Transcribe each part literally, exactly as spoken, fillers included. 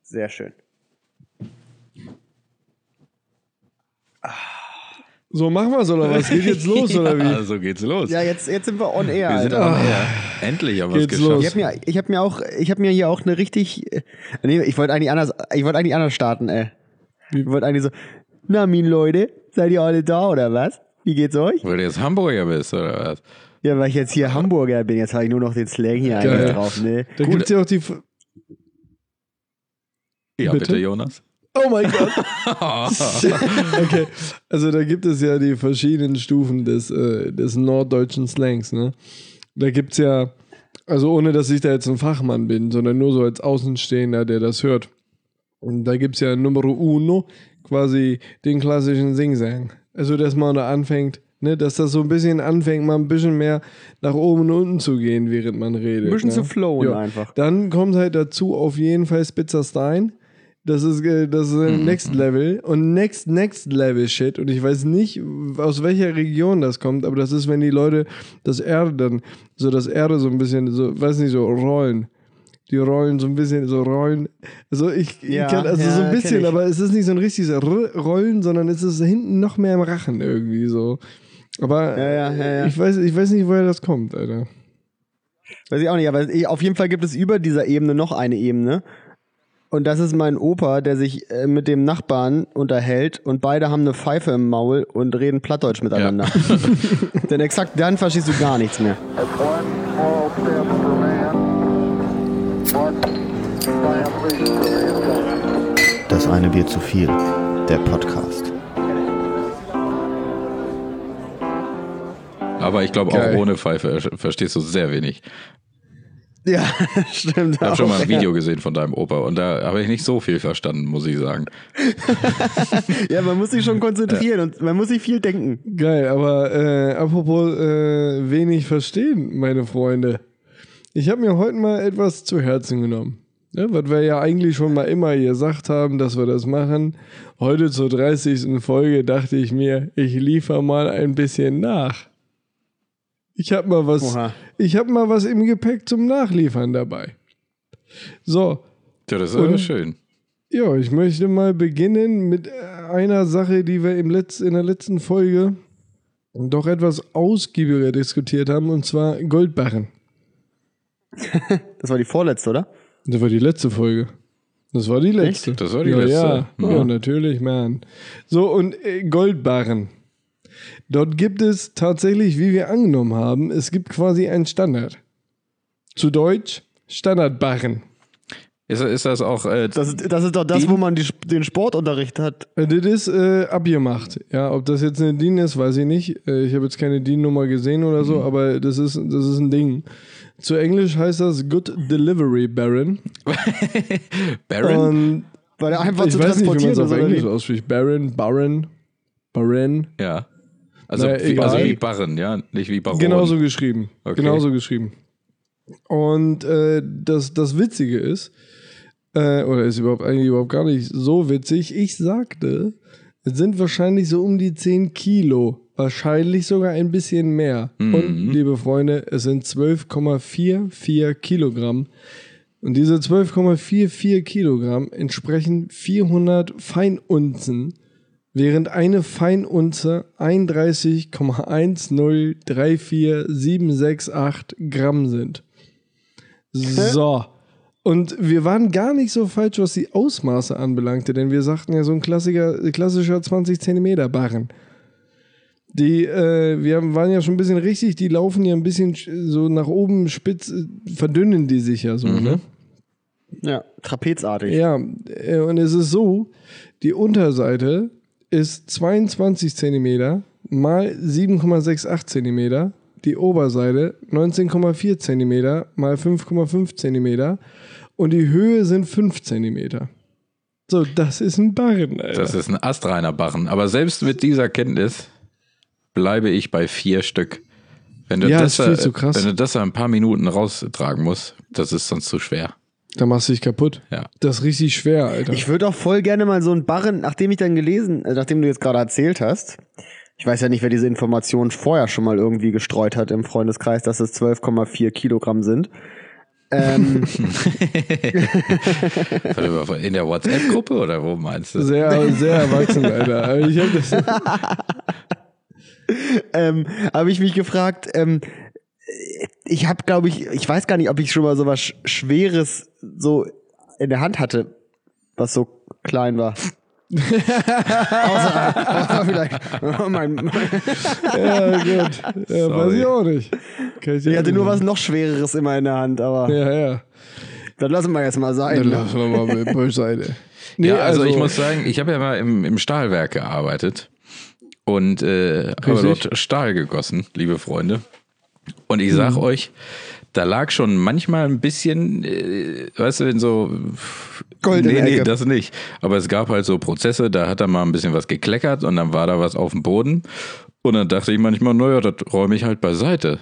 Sehr schön. So, machen wir es oder was? Geht jetzt los oder wie? Ja, so geht's los. Ja, jetzt, jetzt sind wir on air. Wir sind Alter. on air. Endlich haben wir es Geht's geschafft. los. Ich habe mir, ich hab mir auch, ich habe mir hier auch eine richtig, äh, nee, ich wollte eigentlich anders, ich wollte eigentlich anders starten, ey. Ich wollte eigentlich so, na, min Leute, seid ihr alle da oder was? Wie geht's euch? Weil du jetzt Hamburger bist, oder was? Ja, weil ich jetzt hier Hamburger bin, jetzt habe ich nur noch den Slang hier Geil. eigentlich drauf, ne? Da Gut. gibt's ja auch die... F- Ja, Bitte? bitte, Jonas. Oh mein Gott. Okay, also da gibt es ja die verschiedenen Stufen des, äh, des norddeutschen Slangs, ne? Da gibt's ja, also ohne, dass ich da jetzt ein Fachmann bin, sondern nur so als Außenstehender, der das hört. Und da gibt's ja Numero Uno, quasi den klassischen Sing-Sang. Also, dass man da anfängt, ne, dass das so ein bisschen anfängt, mal ein bisschen mehr nach oben und unten zu gehen, während man redet. Ein bisschen ne? zu flowen Ja. einfach. Dann kommt halt dazu auf jeden Fall Spitzer Stein. Das ist, äh, das ist ein Next Level und Next, Next Level Shit. Und ich weiß nicht, aus welcher Region das kommt, aber das ist, wenn die Leute das Erde dann, so das Erde so ein bisschen, so, weiß nicht, so rollen. Die rollen so ein bisschen, so rollen. Also ich, Ja, ich kann, also ja, so ein kenn bisschen, ich. aber es ist nicht so ein richtiges R- Rollen, sondern es ist hinten noch mehr im Rachen irgendwie so. Aber Ja, ja, ja, ja. Ich, weiß, ich weiß nicht, woher das kommt, Alter. Weiß ich auch nicht, aber ich, auf jeden Fall gibt es über dieser Ebene noch eine Ebene. Und das ist mein Opa, der sich äh, mit dem Nachbarn unterhält und beide haben eine Pfeife im Maul und reden Plattdeutsch miteinander. Denn exakt dann verstehst du gar nichts mehr. That's one small step for man, one giant leap for mankind. Das eine Bier zu viel, der Podcast. Aber ich glaube, auch Geil. ohne Pfeife verstehst du sehr wenig. Ja, stimmt. Ich habe schon mal ein auch, Video gesehen von deinem Opa und da habe ich nicht so viel verstanden, muss ich sagen. Ja, man muss sich schon konzentrieren und man muss sich viel denken. Geil, aber äh, apropos äh, wenig verstehen, meine Freunde. Ich habe mir heute mal etwas zu Herzen genommen. Ne, was wir ja eigentlich schon mal immer gesagt haben, dass wir das machen. Heute zur dreißigsten Folge dachte ich mir, ich liefere mal ein bisschen nach. Ich habe mal was, Oha. ich habe mal was im Gepäck zum Nachliefern dabei. So, Ja, das ist Und- aber schön. ja, ich möchte mal beginnen mit einer Sache, die wir im Letz-, in der letzten Folge doch etwas ausgiebiger diskutiert haben, und zwar Goldbarren. Das war die vorletzte, oder? Das war die letzte Folge. Das war die letzte. Das war die ja, letzte. Ja, Ja. ja, natürlich, man. So, und äh, Goldbarren. Dort gibt es tatsächlich, wie wir angenommen haben, es gibt quasi einen Standard. Zu Deutsch Standardbarren. Ist, ist das auch äh, Das ist, das ist doch das, Die- wo man die, den Sportunterricht hat. Äh, Das ist äh, abgemacht. Ja, ob das jetzt eine D I N ist, weiß ich nicht. Äh, ich habe jetzt keine D I N-Nummer gesehen oder so, aber das ist, das ist ein Ding. Zu Englisch heißt das Good Delivery Baron. Baron? Und Weil er einfach ich zu weiß nicht, wie man transportieren es auf ist, oder Englisch wie? ausspricht. Baron, Baron, Baron. Ja. Also, Na, wie, egal. also wie Barren, ja, nicht wie Baron. Genauso geschrieben. Okay. Genauso geschrieben. Und äh, das, das Witzige ist, äh, oder ist überhaupt eigentlich überhaupt gar nicht so witzig, ich sagte, es sind wahrscheinlich so um die zehn Kilo. Wahrscheinlich sogar ein bisschen mehr. Mhm. Und, liebe Freunde, es sind zwölf Komma vierundvierzig Kilogramm. Und diese zwölf Komma vierundvierzig Kilogramm entsprechen vierhundert Feinunzen, während eine Feinunze einunddreißig Komma eins null drei vier sieben sechs acht Gramm sind. So. Und wir waren gar nicht so falsch, was die Ausmaße anbelangte, denn wir sagten ja so ein klassischer, klassischer zwanzig Zentimeter Barren. Die, äh, wir haben- waren ja schon ein bisschen richtig, die laufen ja ein bisschen sch- so nach oben spitz, äh, verdünnen die sich ja so, ne? Ja, trapezartig. Ja, äh, und es ist so, die Unterseite ist zweiundzwanzig Zentimeter mal sieben Komma achtundsechzig Zentimeter, die Oberseite neunzehn Komma vier Zentimeter mal fünf Komma fünf Zentimeter und die Höhe sind fünf Zentimeter. So, das ist ein Barren, Alter. Das ist ein astreiner Barren. Aber selbst mit dieser Kenntnis bleibe ich bei vier Stück. Wenn du, Ja, das, ist viel da- zu krass. wenn du das da ein paar Minuten raustragen musst, das ist sonst zu schwer. Da machst du dich kaputt. Ja. Das ist richtig schwer, Alter. Ich würde auch voll gerne mal so einen Barren, nachdem ich dann gelesen, äh, nachdem du jetzt gerade erzählt hast, ich weiß ja nicht, wer diese Information vorher schon mal irgendwie gestreut hat im Freundeskreis, dass es zwölf Komma vier Kilogramm sind. Ähm, In der WhatsApp-Gruppe oder wo meinst du? Sehr, sehr erwachsen, Alter. Aber ich hab das. ähm, habe ich mich gefragt, ähm, ich habe, glaube ich, ich weiß gar nicht, ob ich schon mal so was Sch- Schweres so in der Hand hatte, was so klein war. außer, außer vielleicht oh mein, mein, Ja, gut. Ja, weiß ich auch nicht. Kann ich ich hatte auch nur nicht. was noch Schwereres immer in der Hand, aber Ja, ja. das lassen wir jetzt mal sein. Dann Ne? lassen wir mal mit beiseite. Nee, Ja, also, ich muss sagen, ich habe ja mal im, im Stahlwerk gearbeitet und äh, habe Richtig. dort Stahl gegossen, liebe Freunde. Und ich sag euch, da lag schon manchmal ein bisschen, äh, weißt du, wenn so Gold in nee, der nee, Ecke. das nicht. Aber es gab halt so Prozesse, da hat da mal ein bisschen was gekleckert und dann war da was auf dem Boden. Und dann dachte ich manchmal, naja, das räume ich halt beiseite.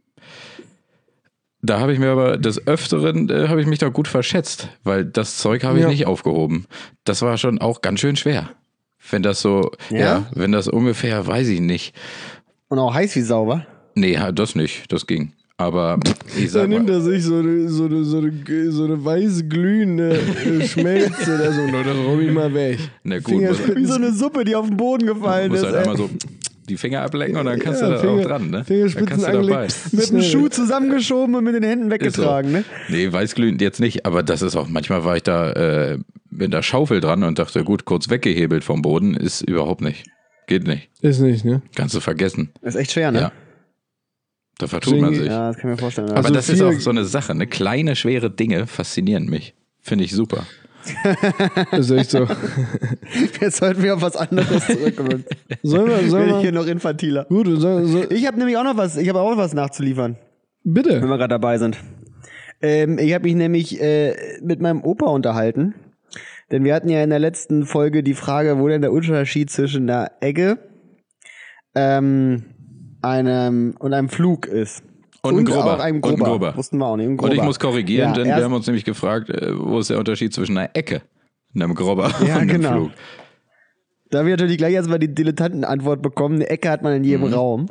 Da habe ich mir aber des Öfteren, äh, habe ich mich da gut verschätzt, weil das Zeug habe ich Ja. nicht aufgehoben. Das war schon auch ganz schön schwer. Wenn das so, ja, Ja? wenn das ungefähr, weiß ich nicht. Und auch heiß wie sauber. Nee, das nicht, das ging. Aber ich Da sag nimmt mal, er sich so eine, so eine, so eine, so eine weiß glühende äh, Schmelze oder so. Na, das räume ich mal weg. na gut, muss, Wie so eine Suppe, die auf den Boden gefallen muss ist. halt ey. einmal so die Finger ablecken und dann kannst Ja, du da Finger- auch dran, ne? Dann Fingerspitzen kannst du dabei. angelegt. Mit dem Schnell. Schuh zusammengeschoben und mit den Händen Ist so. weggetragen, ne? Nee, weißglühend jetzt nicht, aber das ist auch, manchmal war ich da äh, mit der Schaufel dran und dachte, gut, kurz weggehebelt vom Boden, ist überhaupt nicht. Geht nicht. Ist nicht, ne? Kannst du vergessen. Das ist echt schwer, ne? Ja. Da vertut man sich. Ja, das kann ich mir vorstellen. Aber Also das ist vier- auch so eine Sache, ne? Kleine, schwere Dinge faszinieren mich. Finde ich super. Ist echt so. Jetzt sollten wir auf was anderes zurückkommen. Sollen wir, sollen Bin ich hier wir? noch infantiler. Gut, soll, soll, Ich habe nämlich auch noch was, ich habe auch was nachzuliefern, wenn bitte. wir gerade dabei sind. Ähm, ich habe mich nämlich äh, mit meinem Opa unterhalten, denn wir hatten ja in der letzten Folge die Frage, wo denn der Unterschied zwischen einer Egge ähm, einem und einem Flug ist. Und ein Grubber. auch einem Und ein Grubber. Grubber. Wussten wir auch nicht. Ein Und Grubber. ich muss korrigieren, Ja, denn wir erst- haben uns nämlich gefragt, äh, wo ist der Unterschied zwischen einer Ecke, einem Grubber Ja, und einem genau. Flug. Da haben wir natürlich gleich erstmal die Dilettantenantwort bekommen. Eine Ecke hat man in jedem Mhm. Raum.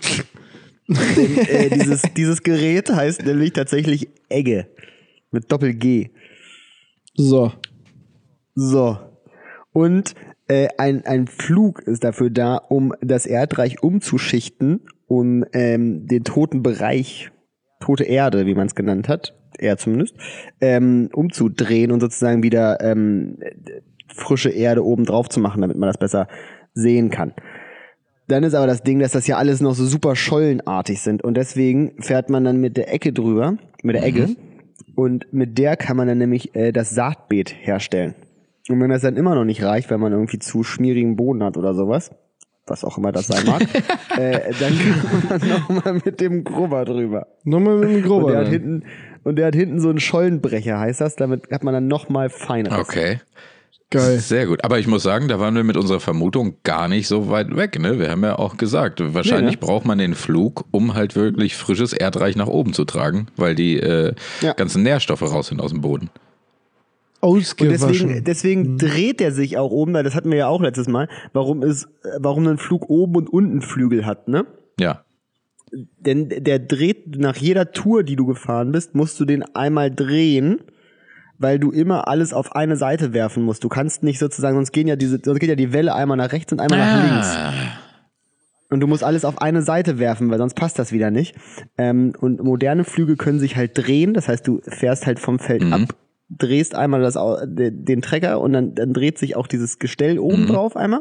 Denn, äh, dieses, dieses Gerät heißt nämlich tatsächlich Egge. Mit Doppel-G. So. So. Und äh, ein, ein Flug ist dafür da, um das Erdreich umzuschichten, um ähm, den toten Bereich, tote Erde, wie man es genannt hat, er zumindest, ähm, umzudrehen und sozusagen wieder ähm, frische Erde oben drauf zu machen, damit man das besser sehen kann. Dann ist aber das Ding, dass das ja alles noch so super schollenartig sind und deswegen fährt man dann mit der Ecke drüber, mit der Egge, und mit der kann man dann nämlich äh, das Saatbeet herstellen. Und wenn das dann immer noch nicht reicht, weil man irgendwie zu schmierigen Boden hat oder sowas, was auch immer das sein mag, äh, dann kann man nochmal mit dem Grubber drüber. Nochmal mit dem Und Grubber. der hat dann. hinten, und der hat hinten so einen Schollenbrecher, heißt das, damit hat man dann nochmal feineres. Okay. Geil. Sehr gut. Aber ich muss sagen, da waren wir mit unserer Vermutung gar nicht so weit weg. Ne? Wir haben ja auch gesagt, wahrscheinlich Nee, ne? braucht man den Flug, um halt wirklich frisches Erdreich nach oben zu tragen, weil die äh, Ja. ganzen Nährstoffe raus sind aus dem Boden. Und Ausgewaschen. deswegen, deswegen dreht er sich auch oben, weil das hatten wir ja auch letztes Mal, warum ist, äh, warum ein Flug oben und unten Flügel hat, ne? Ja. Denn der dreht nach jeder Tour, die du gefahren bist, musst du den einmal drehen, weil du immer alles auf eine Seite werfen musst. Du kannst nicht sozusagen, sonst gehen ja diese, sonst geht ja die Welle einmal nach rechts und einmal nach links. Und du musst alles auf eine Seite werfen, weil sonst passt das wieder nicht. Ähm, und moderne Flüge können sich halt drehen, das heißt, du fährst halt vom Feld Mhm. ab, drehst einmal das, Au- de- den Trecker und dann, dann dreht sich auch dieses Gestell oben Mhm. drauf einmal.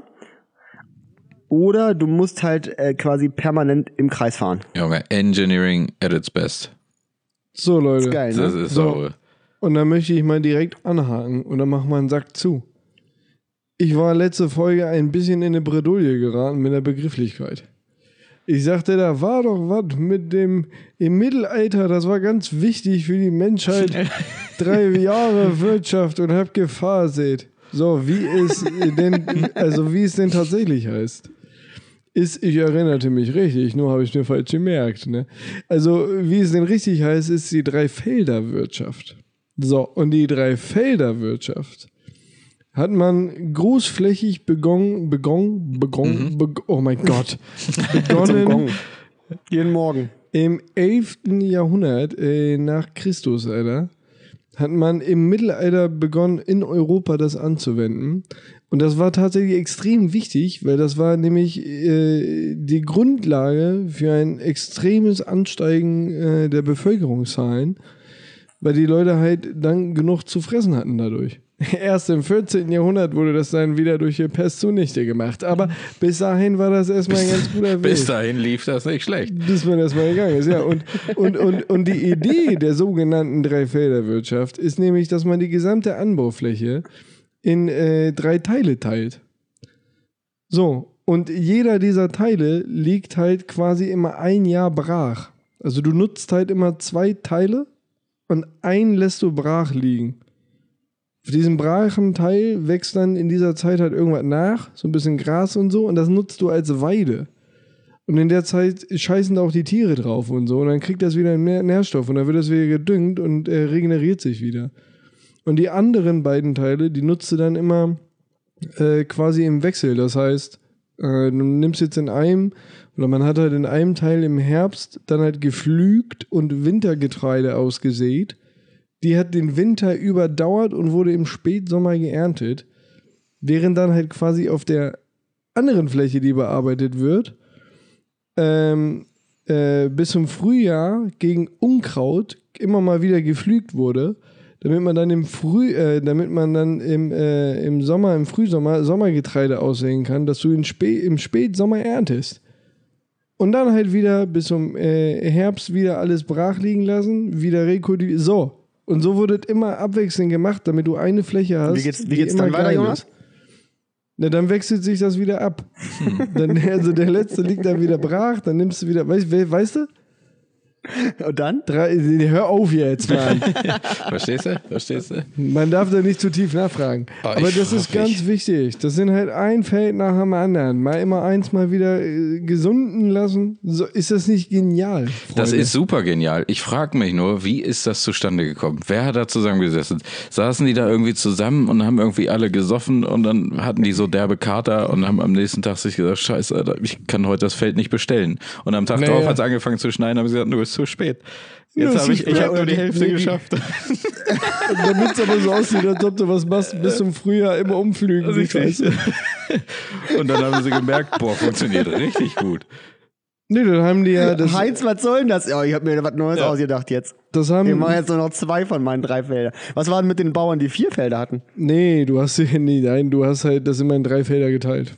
Oder du musst halt äh, quasi permanent im Kreis fahren. Junge, Engineering at its best. So, Leute. Ist geil, Das ne? ist So. so. Und dann möchte ich mal direkt anhaken und dann machen wir einen Sack zu. Ich war letzte Folge ein bisschen in eine Bredouille geraten mit der Begrifflichkeit. Ich sagte, da war doch was mit dem, im Mittelalter, das war ganz wichtig für die Menschheit, drei Jahre Wirtschaft und hab Gefahr seht. So, wie es denn, also wie es denn tatsächlich heißt. Ist, ich erinnerte mich richtig, nur habe ich mir falsch gemerkt. Ne? Also, wie es denn richtig heißt, ist die Dreifelderwirtschaft. So, und die Dreifelderwirtschaft hat man großflächig begonnen, begonnen, begonnen, beg oh mein Gott, Zum begonnen, Gong. Jeden Morgen. im elften Jahrhundert äh, nach Christus, Alter, hat man im Mittelalter begonnen, in Europa das anzuwenden. Und das war tatsächlich extrem wichtig, weil das war nämlich äh, die Grundlage für ein extremes Ansteigen äh, der Bevölkerungszahlen, weil die Leute halt dann genug zu fressen hatten dadurch. Erst im vierzehnten Jahrhundert wurde das dann wieder durch die Pest zunichte gemacht. Aber bis dahin war das erstmal ein ganz guter Weg. Bis dahin lief das nicht schlecht. Bis man erstmal gegangen ist, ja. Und, und, und, und die Idee der sogenannten Dreifelderwirtschaft ist nämlich, dass man die gesamte Anbaufläche in äh, drei Teile teilt. So, und jeder dieser Teile liegt halt quasi immer ein Jahr brach. Also du nutzt halt immer zwei Teile und einen lässt du brach liegen. Für diesen brachen Teil wächst dann in dieser Zeit halt irgendwas nach, so ein bisschen Gras und so, und das nutzt du als Weide. Und in der Zeit scheißen da auch die Tiere drauf und so, und dann kriegt das wieder mehr Nährstoff und dann wird das wieder gedüngt und äh, regeneriert sich wieder. Und die anderen beiden Teile, die nutzt du dann immer äh, quasi im Wechsel. Das heißt, äh, du nimmst jetzt in einem, oder man hat halt in einem Teil im Herbst dann halt gepflügt und Wintergetreide ausgesät. Die hat den Winter überdauert und wurde im Spätsommer geerntet. Während dann halt quasi auf der anderen Fläche, die bearbeitet wird, ähm, äh, bis zum Frühjahr gegen Unkraut immer mal wieder gepflügt wurde, damit man dann im Früh, äh, damit man dann im, äh, im Sommer, im Frühsommer Sommergetreide aussehen kann, dass du in Spä- im Spätsommer erntest. Und dann halt wieder bis zum äh, Herbst wieder alles brach liegen lassen, wieder rekultivieren. So. Und so wurde es immer abwechselnd gemacht, damit du eine Fläche hast. Wie geht's, wie geht's dann weiter, Jonas? Na, dann wechselt sich das wieder ab. Dann, also der letzte liegt dann wieder brach, dann nimmst du wieder, weißt, weißt du? Und dann? Drei, hör auf jetzt, Mann. Verstehst du? Verstehst du? Man darf da nicht zu tief nachfragen. Oh, Aber das ist ganz mich. wichtig. Das sind halt ein Feld nach dem anderen. Mal immer eins mal wieder äh, gesunden lassen. So, ist das nicht genial, Freunde? Das ist super genial. Ich frage mich nur, wie ist das zustande gekommen? Wer hat da zusammengesessen? Saßen die da irgendwie zusammen und haben irgendwie alle gesoffen und dann hatten die so derbe Kater und haben am nächsten Tag sich gesagt, scheiße, Alter, ich kann heute das Feld nicht bestellen. Und am Tag Naja. drauf hat es angefangen zu schneien, haben sie gesagt, du bist zu spät. Jetzt Ja, habe ich, zu ich spät. habe nur die Hälfte Nee, die- geschafft. Damit es aber so aussieht, als ob du was machst, bis zum Frühjahr immer umflügen. Die Scheiße. Und dann haben sie gemerkt, boah, funktioniert richtig gut. Nee, dann haben die ja das, Heinz, was soll denn das? Oh, ich habe mir was Neues Ja. ausgedacht jetzt. das Wir haben, machen jetzt nur noch zwei von meinen drei Feldern. Was war denn mit den Bauern, die vier Felder hatten? nee, du hast hier nie, nein, du hast halt das immer in drei Felder geteilt.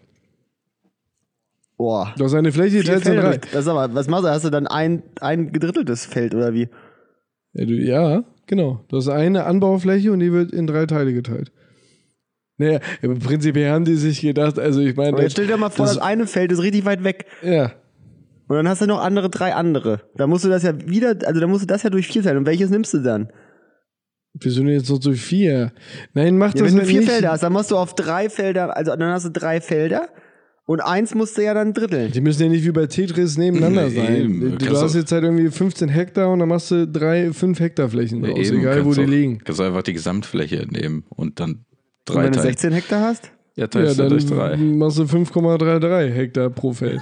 Boah. Du hast eine Fläche Vier geteilt in Felder. drei. Das ist aber, was machst du? Hast du dann ein, ein gedritteltes Feld oder wie? Ja, du, ja, genau. Du hast eine Anbaufläche und die wird in drei Teile geteilt. Naja, aber prinzipiell haben die sich gedacht, also ich meine, Aber jetzt stell dir mal vor, das- das eine Feld ist richtig weit weg. ja, Und dann hast du noch andere, drei andere. Da musst du das ja wieder, also da musst du das ja durch vier teilen. Und welches nimmst du dann? wieso denn jetzt noch so vier? Nein, mach Ja, das wenn du halt vier nicht. Felder hast, dann musst du auf drei Felder, also dann hast du drei Felder und eins musst du ja dann dritteln. Die müssen ja nicht wie bei Tetris nebeneinander Nee, sein. eben. Du, du Kannst hast du- jetzt halt irgendwie fünfzehn Hektar und dann machst du drei, fünf Hektar Flächen draus, Eben, egal wo kannst die auch- liegen. Kannst du einfach die Gesamtfläche nehmen und dann Und drei wenn du teilen. sechzehn Hektar hast? Ja, Ja, teilst du durch dann drei. machst du fünf Komma dreiunddreißig Hektar pro Feld.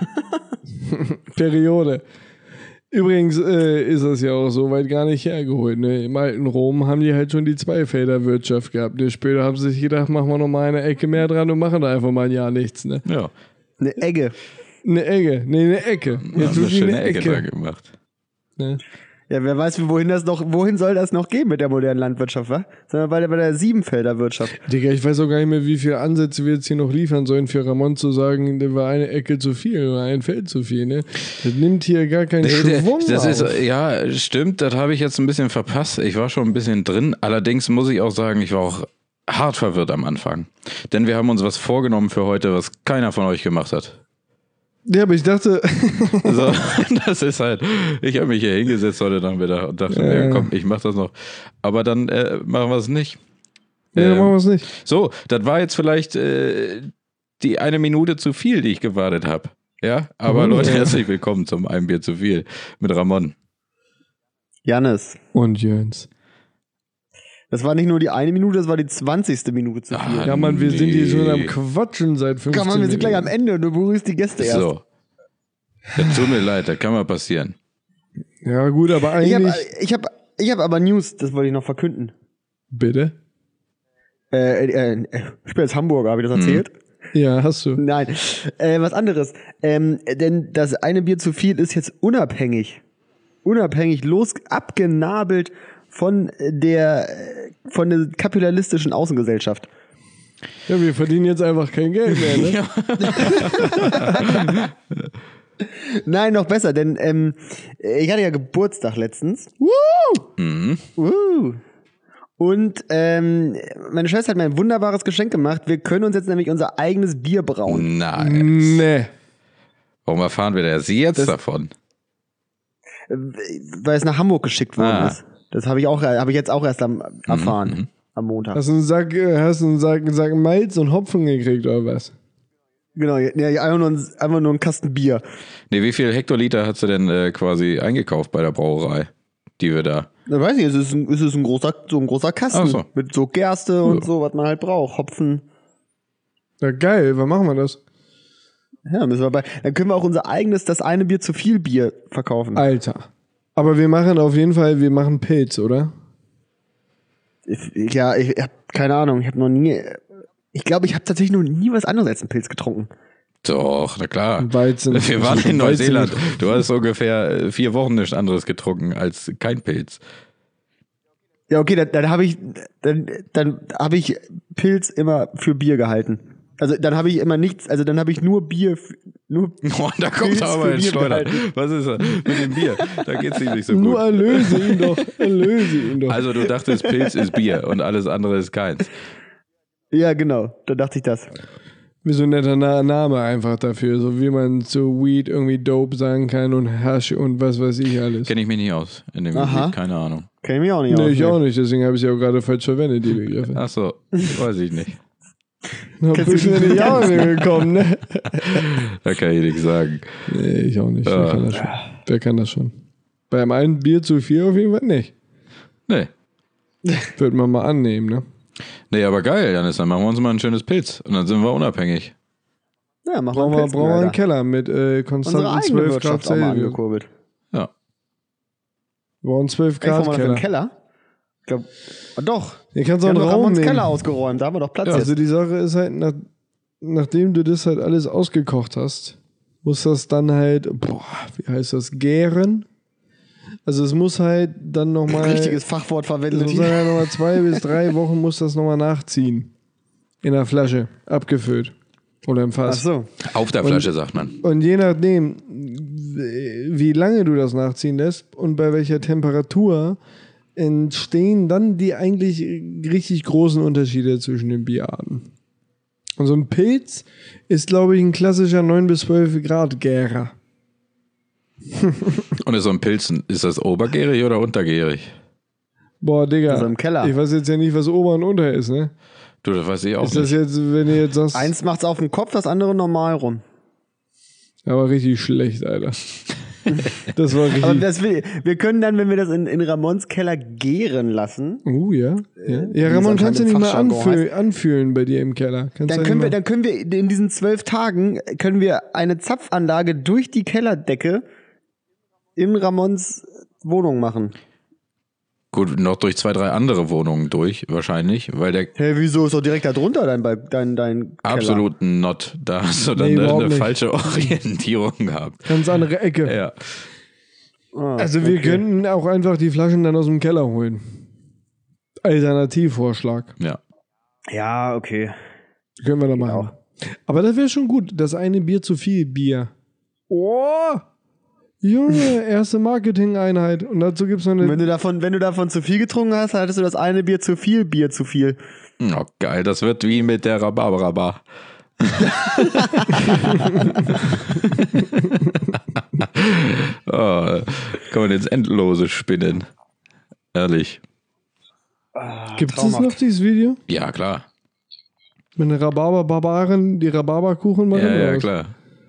Periode. Übrigens äh, ist das ja auch so weit gar nicht hergeholt. Ne? Im alten Rom haben die halt schon die Zweifelderwirtschaft gehabt. Ne? Später haben sie sich gedacht, machen wir noch mal eine Ecke mehr dran und machen da einfach mal ein Jahr nichts. Ne? Ja, Eine Egge. Eine Ecke, nee, eine Ecke. haben Jetzt eine wirklich schöne eine Ecke da Ecke. gemacht. Ne? Ja, wer weiß, wohin das noch, wohin soll das noch gehen mit der modernen Landwirtschaft, wa? Sondern bei der, bei der Siebenfelderwirtschaft. Digga, ich weiß auch gar nicht mehr, wie viele Ansätze wir jetzt hier noch liefern sollen, für Ramon zu sagen, da war eine Ecke zu viel oder ein Feld zu viel. Ne? Das nimmt hier gar keinen Nee, der, Schwung das ist, auf. ja, stimmt, das habe ich jetzt ein bisschen verpasst. Ich war schon ein bisschen drin. Allerdings muss ich auch sagen, ich war auch hart verwirrt am Anfang. Denn wir haben uns was vorgenommen für heute, was keiner von euch gemacht hat. Ja, aber ich dachte, So, das ist halt, ich habe mich hier hingesetzt heute Nachmittag und dachte, Ja. ja, komm, ich mach das noch. Aber dann äh, machen wir es nicht. nee, dann Ähm, machen wir es nicht. So, das war jetzt vielleicht äh, die eine Minute zu viel, die ich gewartet habe. Ja, aber Mhm, Leute, ja. herzlich willkommen zum Ein Bier zu viel mit Ramon. Jannis. Und Jöns. Das war nicht nur die eine Minute, das war die zwanzigste Minute zu viel. Ah, Ja, Mann, wir sind hier schon am nee. Quatschen seit fünfzehn Komm, Mann, wir sind gleich am Minuten. Ende und du berührst die Gäste erst. So. Das tut mir leid, das kann mal passieren. Ja, gut, aber Ich eigentlich. habe ich hab, ich hab aber News, das wollte ich noch verkünden. Bitte? Äh, äh, äh, ich bin jetzt Hamburger, habe ich das erzählt? Ja, hast du. Nein, äh, was anderes. Ähm, denn das eine Bier zu viel ist jetzt unabhängig. Unabhängig los, abgenabelt von der, von der kapitalistischen Außengesellschaft. Ja, wir verdienen jetzt einfach kein Geld mehr, ne? Nein, noch besser, denn ähm, ich hatte ja Geburtstag letztens. Woo! Mhm. Woo! Und ähm, meine Schwester hat mir ein wunderbares Geschenk gemacht. Wir können uns jetzt nämlich unser eigenes Bier brauen. Nein. Nee. Warum erfahren wir das jetzt Das- davon? Weil es nach Hamburg geschickt worden Ah. ist. Das habe ich auch, habe ich jetzt auch erst am, erfahren. Mhm. Am Montag. Hast du einen Sack, äh, hast du einen Sack, einen Sack Malz und Hopfen gekriegt oder was? Genau, ja, einfach nur, ein, einfach nur ein Kasten Bier. Nee, wie viel Hektoliter hast du denn äh, quasi eingekauft bei der Brauerei, die wir da? Da weiß ich, es ist ein, es ist ein großer, so ein großer Kasten. Ach so. Mit so Gerste und Ja. so, was man halt braucht. Hopfen. Ja, geil, wann machen wir das? Ja, müssen wir bei. Dann können wir auch unser eigenes, das eine Bier zu viel Bier verkaufen. Alter. Aber wir machen auf jeden Fall, wir machen Pilz, oder? Ich, ja, ich hab keine Ahnung. Ich habe noch nie. Ich glaube, ich habe tatsächlich noch nie was anderes als einen Pilz getrunken. Doch, na klar. Weizen. Wir waren in Weizen- Neuseeland. Du hast ungefähr äh, vier Wochen nichts anderes getrunken als kein Pilz. Ja, okay, dann, dann habe ich, dann, dann habe ich Pilz immer für Bier gehalten. Also dann habe ich immer nichts, also dann habe ich nur Bier, f- nur Oh, da kommt Pilz aber für ein Bier Schleuder. gehalten. Was ist das mit dem Bier? Da geht's ihm nicht so Nur gut. erlöse ihn doch, erlöse ihn doch. Also du dachtest, Pilz ist Bier und alles andere ist keins. Ja, genau, da dachte ich das. Wie so ein netter Na- Name einfach dafür, so wie man zu Weed irgendwie Dope sagen kann und Hash und was weiß ich alles. Kenne ich mich nicht aus. In dem Aha. Gebiet, keine Ahnung. Kenn ich mich auch nicht Nee, aus. ich ne? auch nicht, deswegen habe ich sie auch gerade falsch verwendet, die Begriffe. Ach so, weiß ich nicht. Da Kennst du bist du die nicht auch ganz? nicht gekommen, ne? Da kann ich nichts sagen. Nee, ich auch nicht. Wer Ja. kann das schon? Wer kann das schon? Beim einen Bier zu viel auf jeden Fall nicht. Nee. Würde man mal annehmen, ne? Nee, aber geil, Janis, dann machen wir uns mal ein schönes Pilz und dann sind wir unabhängig. Ja, machen Brauchen wir wir, einen Pilz, brauchen wir einen Alter. Keller mit äh, Unsere konstanten eigene zwölf Grad Wirtschaft auch mal Celsius. angekurbelt. Ja. Wir brauchen zwölf Ey, brauchen Grad wir dafür einen Keller. Keller? Ich glaub, oh, doch. Ihr kannst Wir auch haben einen doch Raum Ramons nehmen. Keller ausgeräumt, da haben wir doch Platz Also jetzt. die Sache ist halt, nach, nachdem du das halt alles ausgekocht hast, muss das dann halt, boah, wie heißt das, gären? Also es muss halt dann nochmal, Richtiges Fachwort es verwendet. muss dann halt nochmal zwei bis drei Wochen muss das nochmal nachziehen. In der Flasche, abgefüllt. Oder im Ach Fass. so. Auf der Flasche, sagt man. Und je nachdem, wie lange du das nachziehen lässt und bei welcher Temperatur, entstehen dann die eigentlich richtig großen Unterschiede zwischen den Bierarten. Und so ein Pilz ist, glaube ich, ein klassischer neun bis zwölf Grad Gärer. Und ist so ein Pilz, ist das obergärig oder untergärig? Boah, Digga. Also im Keller. Ich weiß jetzt ja nicht, was Ober und Unter ist, ne? Du, das weiß ich auch Ist das nicht. jetzt, wenn ihr jetzt sagst, Eins macht's auf dem Kopf, das andere normal rum. aber richtig schlecht, Alter. Das war richtig. Aber das will, wir können dann, wenn wir das in, in Ramons Keller gären lassen, Uh, ja. Ja, wie ja es Ramon, anscheinend kannst du im nicht mal Fachjargon anfühl, anfühlen bei dir im Keller? Kannst dann du können nicht wir, mal- dann können wir in diesen zwölf Tagen können wir eine Zapfanlage durch die Kellerdecke in Ramons Wohnung machen. Gut, noch durch zwei, drei andere Wohnungen durch, wahrscheinlich, weil der Hä, wieso ist doch direkt da drunter dein, Balk- dein, dein Keller? absolut not, da hast du dann Nee, eine, überhaupt eine nicht. falsche Orientierung gehabt. Ganz andere Ecke. Ja. Ah, Also wir okay. könnten auch einfach die Flaschen dann aus dem Keller holen. Alternativvorschlag. Ja. Ja, okay. Können wir da machen. Aber das wäre schon gut. Das eine Bier zu viel Bier. Oh! Junge, erste Marketing-Einheit. Und dazu gibt's noch Wenn eine. du davon, wenn du davon zu viel getrunken hast, hattest du das eine Bier zu viel, Bier zu viel. Oh, geil, das wird wie mit der Rhabarber-Bar. Oh, kann man ins Endlose spinnen. Ehrlich. Gibt's das traumhaft. noch, dieses Video? Ja, klar. Mit den Rhabarber-Barbaren, die Rhabarberkuchen machen? Ja, oder ja, was? klar.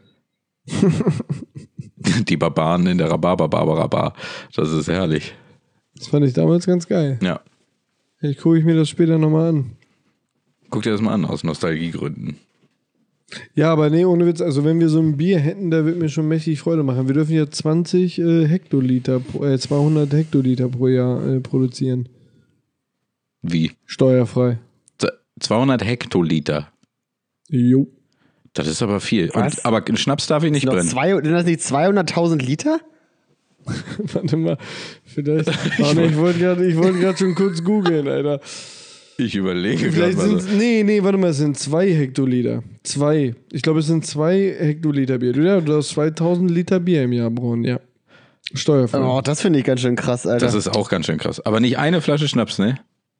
Die Barbaren in der Rhabarber-Barbara-Bar. Das ist herrlich. Das fand ich damals ganz geil. Ja. Vielleicht gucke ich mir das später nochmal an. Guck dir das mal an, aus Nostalgiegründen. Ja, aber nee, ohne Witz, also wenn wir so ein Bier hätten, da würde mir schon mächtig Freude machen. Wir dürfen ja zwanzig äh, Hektoliter, pro, äh, zweihundert Hektoliter pro Jahr äh, produzieren. Wie? Steuerfrei. zweihundert Hektoliter. Jo. Das ist aber viel. Was? Und, aber Schnaps darf ich nicht Noch brennen. zwei, sind das nicht zweihunderttausend Liter? Warte mal, vielleicht. Oh, nee, ich wollte gerade ich wollte gerade schon kurz googeln, Alter. Ich überlege Vielleicht gerade mal sind so. nee, nee, warte mal, es sind zwei Hektoliter. Zwei. Ich glaube, es sind zwei Hektoliter Bier. Du, ja, du hast zweitausend Liter Bier im Jahr, Braun, ja. Steuerfrei. Oh, das finde ich ganz schön krass, Alter. Das ist auch ganz schön krass. Aber nicht eine Flasche Schnaps, ne?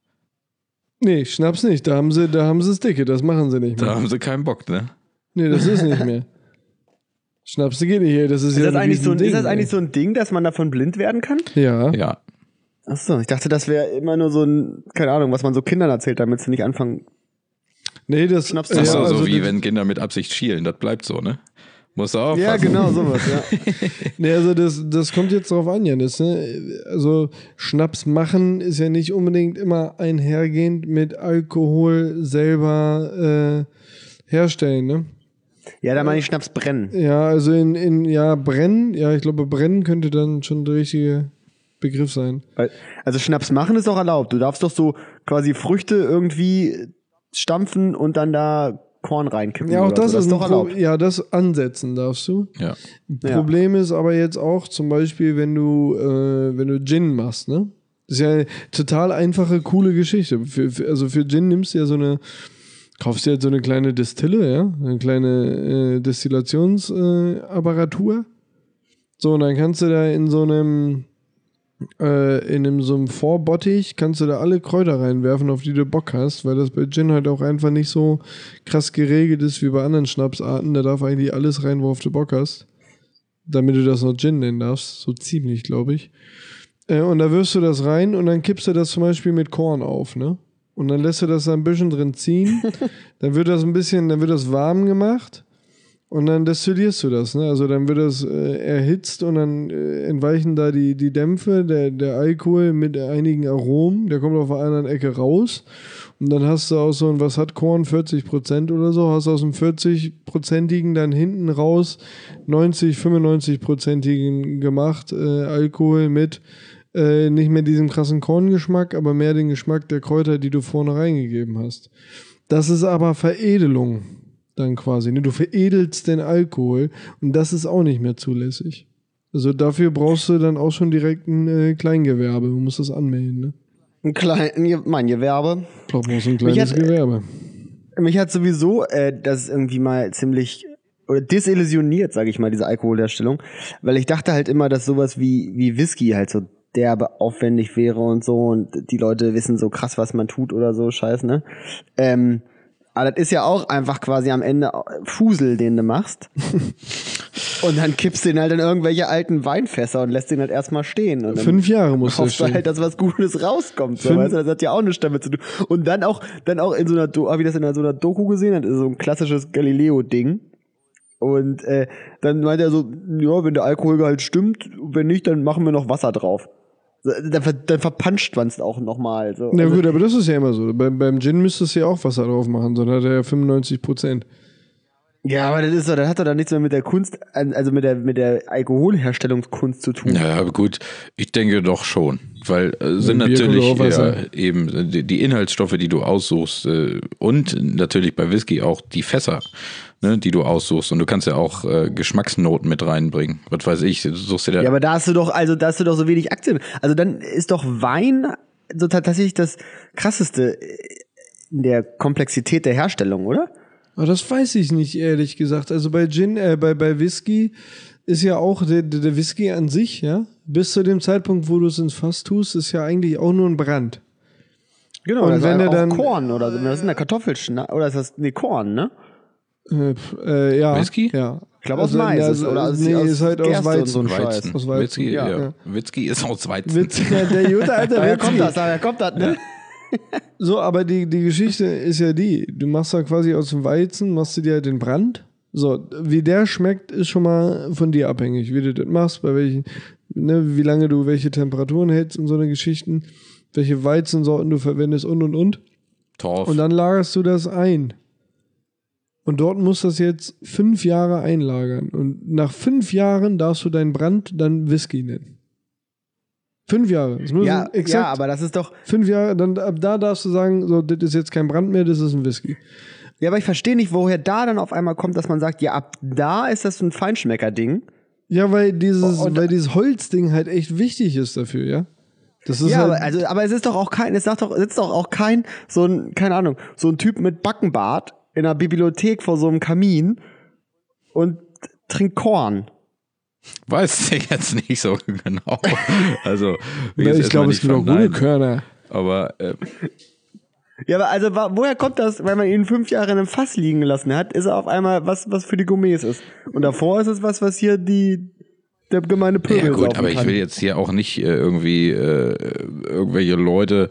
Nee, Schnaps nicht. Da haben sie, da haben sie das Dicke, das machen sie nicht mehr. Da haben sie keinen Bock, ne? Nee, das ist nicht mehr. Schnaps geht nicht hier, das ist, ist, ja das ein eigentlich so, ein- Riesending, ist das eigentlich ey. so ein Ding, dass man davon blind werden kann? Ja. Ja. Achso, ich dachte, das wäre immer nur so ein, keine Ahnung, was man so Kindern erzählt, damit sie nicht anfangen. Nee, das Schnaps ja, zu Achso, machen. so also wie das- wenn Kinder mit Absicht schielen. Das bleibt so, ne? Musst du aufpassen. Ja, genau, sowas, ja. Nee, also das, das kommt jetzt drauf an, Janis. Ne? Also Schnaps machen ist ja nicht unbedingt immer einhergehend mit Alkohol selber äh, herstellen, ne? Ja, da meine ich Schnaps brennen. Ja, also in, in ja, brennen, ja, ich glaube, brennen könnte dann schon der richtige Begriff sein. Weil, also Schnaps machen ist doch erlaubt. Du darfst doch so quasi Früchte irgendwie stampfen und dann da Korn reinkippen. Ja, auch oder das so. ist, doch ein Pro- erlaubt. ja, das ansetzen darfst du. Ja. Ja. Problem ist aber jetzt auch zum Beispiel, wenn du, äh, wenn du Gin machst, ne? Das ist ja eine total einfache, coole Geschichte. Für, für, also für Gin nimmst du ja so eine, kaufst dir jetzt so eine kleine Destille, ja? Eine kleine äh, Destillationsapparatur. Äh, so, und dann kannst du da in so einem, äh, in einem, so einem Vorbottich, kannst du da alle Kräuter reinwerfen, auf die du Bock hast, weil das bei Gin halt auch einfach nicht so krass geregelt ist wie bei anderen Schnapsarten. Da darf eigentlich alles rein, worauf du Bock hast. Damit du das noch Gin nennen darfst. So ziemlich, glaube ich. Äh, und da wirfst du das rein und dann kippst du das zum Beispiel mit Korn auf, ne? Und dann lässt du das da ein bisschen drin ziehen. Dann wird das ein bisschen, dann wird das warm gemacht. Und dann destillierst du das, ne? Also dann wird das äh, erhitzt und dann äh, entweichen da die, die Dämpfe, der, der Alkohol mit einigen Aromen, der kommt auf einer anderen Ecke raus. Und dann hast du aus so ein, was hat Korn, vierzig Prozent oder so, hast aus dem vierzig-prozentigen dann hinten raus neunzig, fünfundneunzig-prozentigen gemacht, äh, Alkohol mit äh, nicht mehr diesem krassen Korngeschmack, aber mehr den Geschmack der Kräuter, die du vorne reingegeben hast. Das ist aber Veredelung. Dann quasi, ne? Du veredelst den Alkohol und das ist auch nicht mehr zulässig. Also dafür brauchst du dann auch schon direkt ein äh, Kleingewerbe. Du musst das anmelden, ne? Ein klein, mein Gewerbe. Ich glaube, du brauchst ein kleines hat- Gewerbe. Mich hat sowieso äh, das irgendwie mal ziemlich oder desillusioniert, sage ich mal, diese Alkoholherstellung, weil ich dachte halt immer, dass sowas wie wie Whisky halt so derbe aufwendig wäre und so und die Leute wissen so krass, was man tut oder so, scheiß, ne? Ähm, aber das ist ja auch einfach quasi am Ende Fusel, den du machst. Und dann kippst du den halt in irgendwelche alten Weinfässer und lässt den halt erstmal stehen. Und dann Fünf Jahre muss der hoffst du stehen. halt, dass was Gutes rauskommt. So, Fünf- weißt du, das hat ja auch eine Stimme zu tun. Und dann auch, dann auch in so einer, Do- hab ich das in so einer Doku gesehen, das ist so ein klassisches Galileo-Ding. Und äh, dann meint er so, ja, wenn der Alkoholgehalt stimmt, wenn nicht, dann machen wir noch Wasser drauf. So, Dann, ver dann verpanscht man es auch nochmal. So. Na Also, gut, aber das ist ja immer so. Beim, beim Gin müsstest du ja auch Wasser drauf machen, sondern hat er ja fünfundneunzig Prozent. ja, aber das ist doch, das hat doch dann nichts mehr mit der Kunst, also mit der mit der Alkoholherstellungskunst zu tun. Ja, aber gut, ich denke doch schon, weil äh, sind Bier kommt natürlich auch Wasser. ja, eben äh, die, die Inhaltsstoffe, die du aussuchst äh, und natürlich bei Whisky auch die Fässer, ne, die du aussuchst und du kannst ja auch äh, Geschmacksnoten mit reinbringen. Was weiß ich, du suchst dir da Ja, aber da hast du doch, also da hast du doch so wenig Aktien. Also dann ist doch Wein so tatsächlich das krasseste in der Komplexität der Herstellung, oder? Aber das weiß ich nicht, ehrlich gesagt. Also bei Gin, äh, bei, bei Whisky ist ja auch der, der der Whisky an sich, ja, bis zu dem Zeitpunkt, wo du es ins Fass tust, ist ja eigentlich auch nur ein Brand. Genau, Und das wenn ist er auch dann- Korn oder so. Das ist eine Kartoffelschna oder ist das nee Korn, ne? Äh, pf, äh, ja. Whisky? Ja. Ich glaube aus Mais also, oder aus, nee, aus ist halt aus Gerste und Weizen. so ein Weizen. Scheiß. Aus Weizen. Whisky, Ja. ja. Ja. Whisky ist aus Weizen. Witz, ja, der gute alte Daher Whisky. kommt das, daher kommt das, ne? So, aber die, die Geschichte ist ja die, du machst da quasi aus dem Weizen, machst du dir halt den Brand. So, wie der schmeckt, ist schon mal von dir abhängig, wie du das machst, bei welchen, ne, wie lange du welche Temperaturen hältst und so eine Geschichten, welche Weizensorten du verwendest und und und. Torf. Und dann lagerst du das ein. Und dort muss das jetzt fünf Jahre einlagern. Und nach fünf Jahren darfst du deinen Brand dann Whisky nennen. Fünf Jahre. Das müssen Ja, exakt ja, aber das ist doch. fünf Jahre, dann ab da darfst du sagen, so, das ist jetzt kein Brand mehr, das ist ein Whisky. Ja, aber ich verstehe nicht, woher da dann auf einmal kommt, dass man sagt, ja, ab da ist das ein Feinschmecker-Ding. Ja, weil dieses, Und- weil dieses Holzding halt echt wichtig ist dafür, ja. Das ist Ja, halt, aber, also, aber es ist doch auch kein, es sagt doch, sitzt doch auch kein, so ein, keine Ahnung, so ein Typ mit Backenbart in einer Bibliothek vor so einem Kamin und trinkt Korn. Weiß ich jetzt nicht so genau. Also, will ja, jetzt ich glaube, erstmal es gibt auch nicht gute verneinen, Körner. aber äh, Ja, aber also wa- woher kommt das, wenn man ihn fünf Jahre in einem Fass liegen gelassen hat, ist er auf einmal was, was für die Gourmets ist. Und davor ist es was, was hier die der gemeine Pöbel ja gut, saufen aber ich kann. will jetzt hier auch nicht äh, irgendwie äh, irgendwelche Leute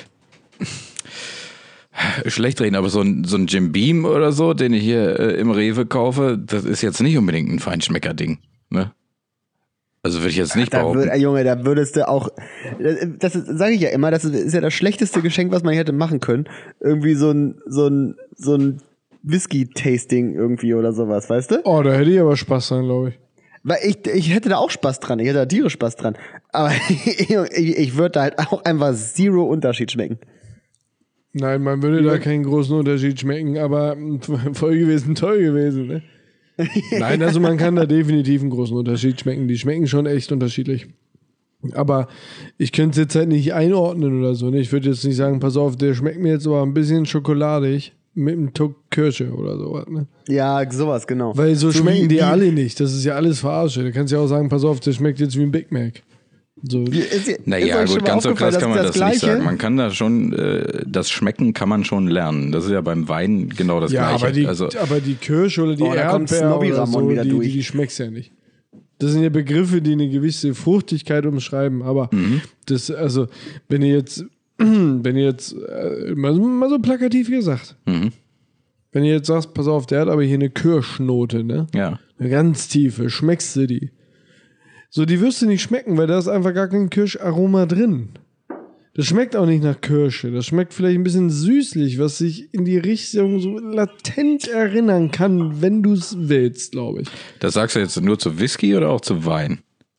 schlecht reden, aber so ein, so ein Jim Beam oder so, den ich hier äh, im Rewe kaufe, das ist jetzt nicht unbedingt ein Feinschmecker-Ding, ne? Also würde ich jetzt nicht Da behaupten. würd, Junge, da würdest du auch, das sage ich ja immer, das ist ja das schlechteste Geschenk, was man hätte machen können. Irgendwie so ein, so ein, so ein Whisky-Tasting irgendwie oder sowas, weißt du? Oh, da hätte ich aber Spaß dran, glaube ich. Weil ich, ich hätte da auch Spaß dran, ich hätte da tierisch Spaß dran. Aber ich, ich würde da halt auch einfach zero Unterschied schmecken. Nein, man würde da keinen großen Unterschied schmecken, aber mh, voll gewesen, toll gewesen, ne? Nein, also man kann da definitiv einen großen Unterschied schmecken. Die schmecken schon echt unterschiedlich. Aber ich könnte es jetzt halt nicht einordnen oder so. Ne? Ich würde jetzt nicht sagen, pass auf, der schmeckt mir jetzt aber ein bisschen schokoladig mit einem Tuck Kirsche oder sowas. Ne? Ja, sowas, genau. Weil so, So schmecken wie- die wie- alle nicht. Das ist ja alles Verarsche. Du kannst ja auch sagen, pass auf, der schmeckt jetzt wie ein Big Mac. So. Ist, ist Naja, euch schon gut, mal ganz so aufgefallen, krass kann man dass das, das nicht Gleiche- sagen. Man kann da schon, äh, das Schmecken kann man schon lernen. Das ist ja beim Wein genau das Ja, Gleiche. aber die, also, aber die Kirsche oder die Oh, da kommt Erdbeer Snobby oder Ramon so, wieder die, durch. die, die schmeckst ja nicht. Das sind ja Begriffe, die eine gewisse Fruchtigkeit umschreiben. Aber Mhm. das, also, wenn ihr jetzt, wenn ihr jetzt, äh, mal, mal so plakativ gesagt, mhm, wenn ihr jetzt sagst, pass auf, der hat aber hier eine Kirschnote, ne? ja. Eine ganz tiefe, schmeckst du die? So, die wirst du nicht schmecken, weil da ist einfach gar kein Kirscharoma drin. Das schmeckt auch nicht nach Kirsche. Das schmeckt vielleicht ein bisschen süßlich, was sich in die Richtung so latent erinnern kann, wenn du es willst, glaube ich. Das sagst du jetzt nur zu Whisky oder auch zu Wein?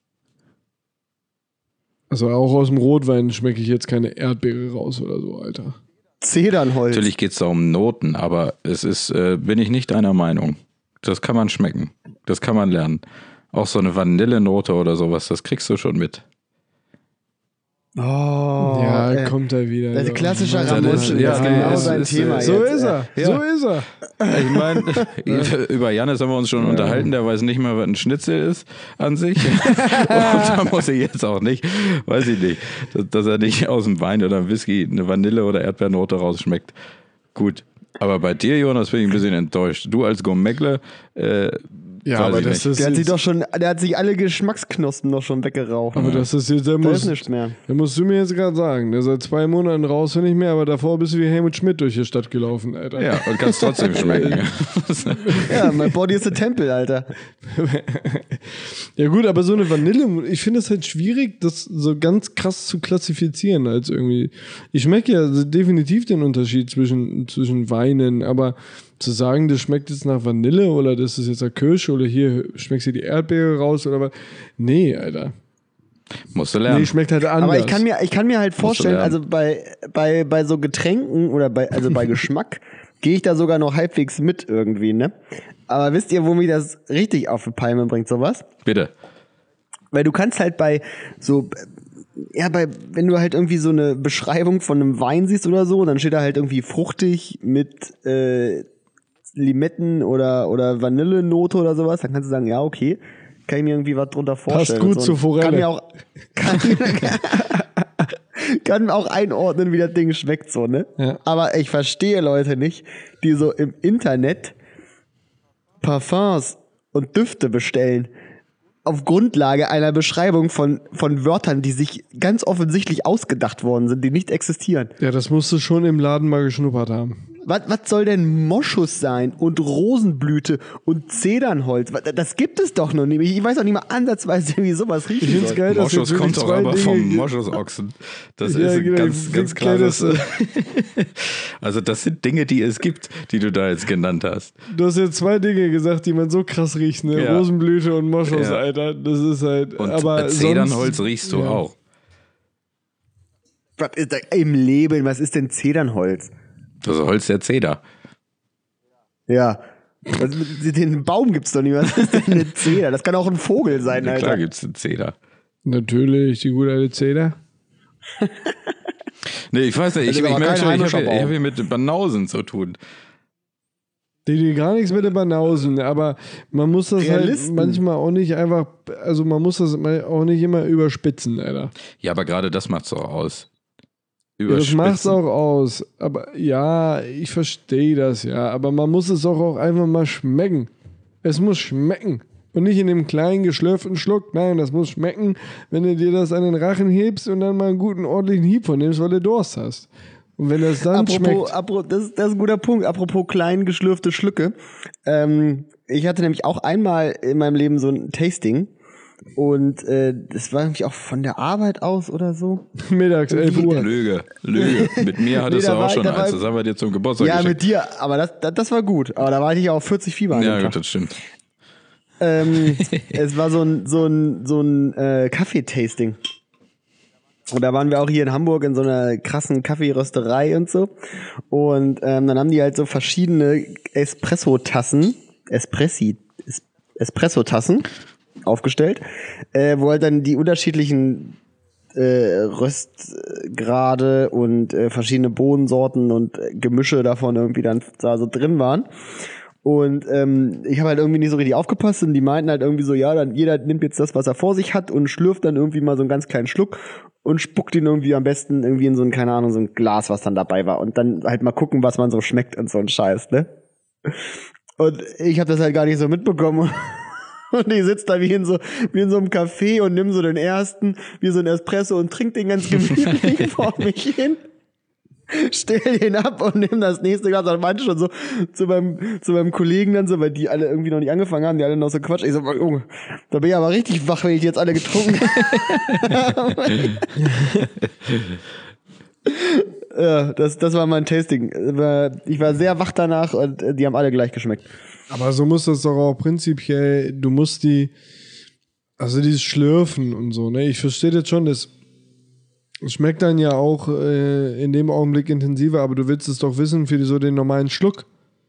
Also auch aus dem Rotwein schmecke ich jetzt keine Erdbeere raus oder so, Alter. Zedernholz. Natürlich geht es da um Noten, aber es ist, äh, bin ich nicht einer Meinung. Das kann man schmecken. Das kann man lernen. Auch so eine Vanillenote oder sowas, das kriegst du schon mit. Oh, ja, äh, kommt er wieder. das ist ja. klassischer Das Ramon. ist- Das ja, ist nee, genau es sein ist, Thema äh, So jetzt. ist er, Ja. so ist er. Ich meine, über Jannis haben wir uns schon unterhalten, der weiß nicht mal, was ein Schnitzel ist an sich. Und da muss ich jetzt auch nicht, weiß ich nicht, dass, dass er nicht aus dem Wein oder Whisky eine Vanille- oder Erdbeernote rausschmeckt. Gut. Aber bei dir, Jonas, bin ich ein bisschen enttäuscht. Du als Gourmetle, äh, Ja, weiß aber ich das nicht. ist Der hat sich jetzt, doch schon, der hat sich alle Geschmacksknospen noch schon weggeraucht. aber das ist jetzt, da Da ist musst, nichts mehr. da musst du mir jetzt gerade sagen, der seit zwei Monaten raus und nicht mehr, aber davor bist du wie Helmut Schmidt durch die Stadt gelaufen, Alter. Ja, und kannst trotzdem schmecken. Ja, mein Body is a Temple, Alter. Ja gut, aber so eine Vanille, ich finde es halt schwierig, das so ganz krass zu klassifizieren als irgendwie. Ich schmecke ja definitiv den Unterschied zwischen, zwischen Weinen, aber zu sagen, das schmeckt jetzt nach Vanille oder das ist jetzt nach Kirsche oder hier schmeckst du die Erdbeere raus oder was. Nee, Alter. Musst du lernen. Nee, schmeckt halt anders. Aber ich kann mir, ich kann mir halt vorstellen, lernen. also bei, bei, bei so Getränken oder bei, also bei Geschmack gehe ich da sogar noch halbwegs mit irgendwie, ne? Aber wisst ihr, wo mich das richtig auf die Palme bringt, sowas? Bitte. Weil du kannst halt bei so, ja, bei, wenn du halt irgendwie so eine Beschreibung von einem Wein siehst oder so, dann steht da halt irgendwie fruchtig mit äh, Limetten oder, oder Vanillenote oder sowas, dann kannst du sagen, ja, okay, kann ich mir irgendwie was drunter vorstellen. gut und so. zur Forelle. Kann mir auch, kann, kann auch einordnen, wie das Ding schmeckt, so, ne? Ja. Aber ich verstehe Leute nicht, die so im Internet Parfums und Düfte bestellen auf Grundlage einer Beschreibung von, von Wörtern, die sich ganz offensichtlich ausgedacht worden sind, die nicht existieren. Ja, das musst du schon im Laden mal geschnuppert haben. Was, was soll denn Moschus sein und Rosenblüte und Zedernholz? Was- Das gibt es doch noch nicht. Ich weiß auch nicht mal ansatzweise, wie sowas riechen Ich find's soll. geil, dass Moschus jetzt kommt wirklich doch zwei aber Dinge vom ge- Moschusochsen. Das Ja, ist ein genau, ganz, ich ganz find geil, klares. dass, Also das sind Dinge, die es gibt, die du da jetzt genannt hast. Du hast jetzt zwei Dinge gesagt, die man so krass riecht, ne? Ja. Rosenblüte und Moschus, Ja. Alter. Das ist halt. Und aber Zedernholz sonst, riechst du ja. auch. Was ist da im Leben? Was ist denn Zedernholz? Das Holz der Zeder. Ja. Was, den Baum gibt's doch nicht. Was ist denn eine Zeder? Das kann auch ein Vogel sein, Ja, Alter. klar gibt's eine Zeder. Natürlich, die gute alte Zeder. Nee, ich weiß nicht, ich, Das ist ich aber merke kein schon, ich heimischer habe hier, ich Baum. hab hier mit Banausen zu tun. Die, die gar nichts mit den Banausen, aber man muss das Realisten. halt manchmal auch nicht einfach, also man muss das mal auch nicht immer überspitzen, Alter. Ja, aber gerade das macht's doch aus. Ja, das macht's Überspitzen. auch aus. Aber ja, ich verstehe das ja. Aber man muss es auch, auch einfach mal schmecken. Es muss schmecken. Und nicht in dem kleinen geschlürften Schluck. Nein, das muss schmecken, wenn du dir das an den Rachen hebst und dann mal einen guten, ordentlichen Hieb von nimmst, weil du Durst hast. Und wenn das dann Apropos, schmeckt. apropos das, ist- das ist ein guter Punkt. Apropos klein geschlürfte Schlücke. Ähm, ich hatte nämlich auch einmal in meinem Leben so ein Tasting. Und äh, das war nämlich auch von der Arbeit aus oder so. Mittags, elf Uhr. Lüge, Lüge. Mit mir hattest Nee, da du auch war- schon da eins. war- Das haben wir dir zum Geburtstag Ja, geschenkt. mit dir. Aber das, das, das war gut. Aber da war ich ja auf vierzig Fieber an Ja, dem gut, Tag. das stimmt. Ähm, es war so ein, so ein, so ein äh, Kaffeetasting. Und da waren wir auch hier in Hamburg in so einer krassen Kaffeerösterei und so. Und ähm, dann haben die halt so verschiedene Espresso-Tassen, Espressi, Es- Espresso-Tassen aufgestellt, äh, wo halt dann die unterschiedlichen äh, Röstgrade und äh, verschiedene Bohnensorten und äh, Gemische davon irgendwie dann da so drin waren. Und ähm, ich habe halt irgendwie nicht so richtig aufgepasst und die meinten halt irgendwie so, ja, dann jeder nimmt jetzt das, was er vor sich hat und schlürft dann irgendwie mal so einen ganz kleinen Schluck und spuckt ihn irgendwie am besten irgendwie in so ein, keine Ahnung, so ein Glas, was dann dabei war. Und dann halt mal gucken, was man so schmeckt und so ein Scheiß, ne? Und ich habe das halt gar nicht so mitbekommen. Und ich sitze da wie in so wie in so einem Café und nimm so den ersten, wie so ein Espresso und trink den ganz gemütlich vor mich hin. Stell den ab und nimm das nächste Glas. Und meinte schon so zu meinem, zu meinem Kollegen dann so, weil die alle irgendwie noch nicht angefangen haben, die alle noch so Quatsch. Ich so, Junge, da bin ich aber richtig wach, wenn ich die jetzt alle getrunken habe. Ja, das, das war mein Tasting. Ich war sehr wach danach und die haben alle gleich geschmeckt. Aber so muss das doch auch prinzipiell, du musst die, also dieses Schlürfen und so, ne? Ich verstehe das schon, das schmeckt dann ja auch äh, in dem Augenblick intensiver, aber du willst es doch wissen für die, so den normalen Schluck.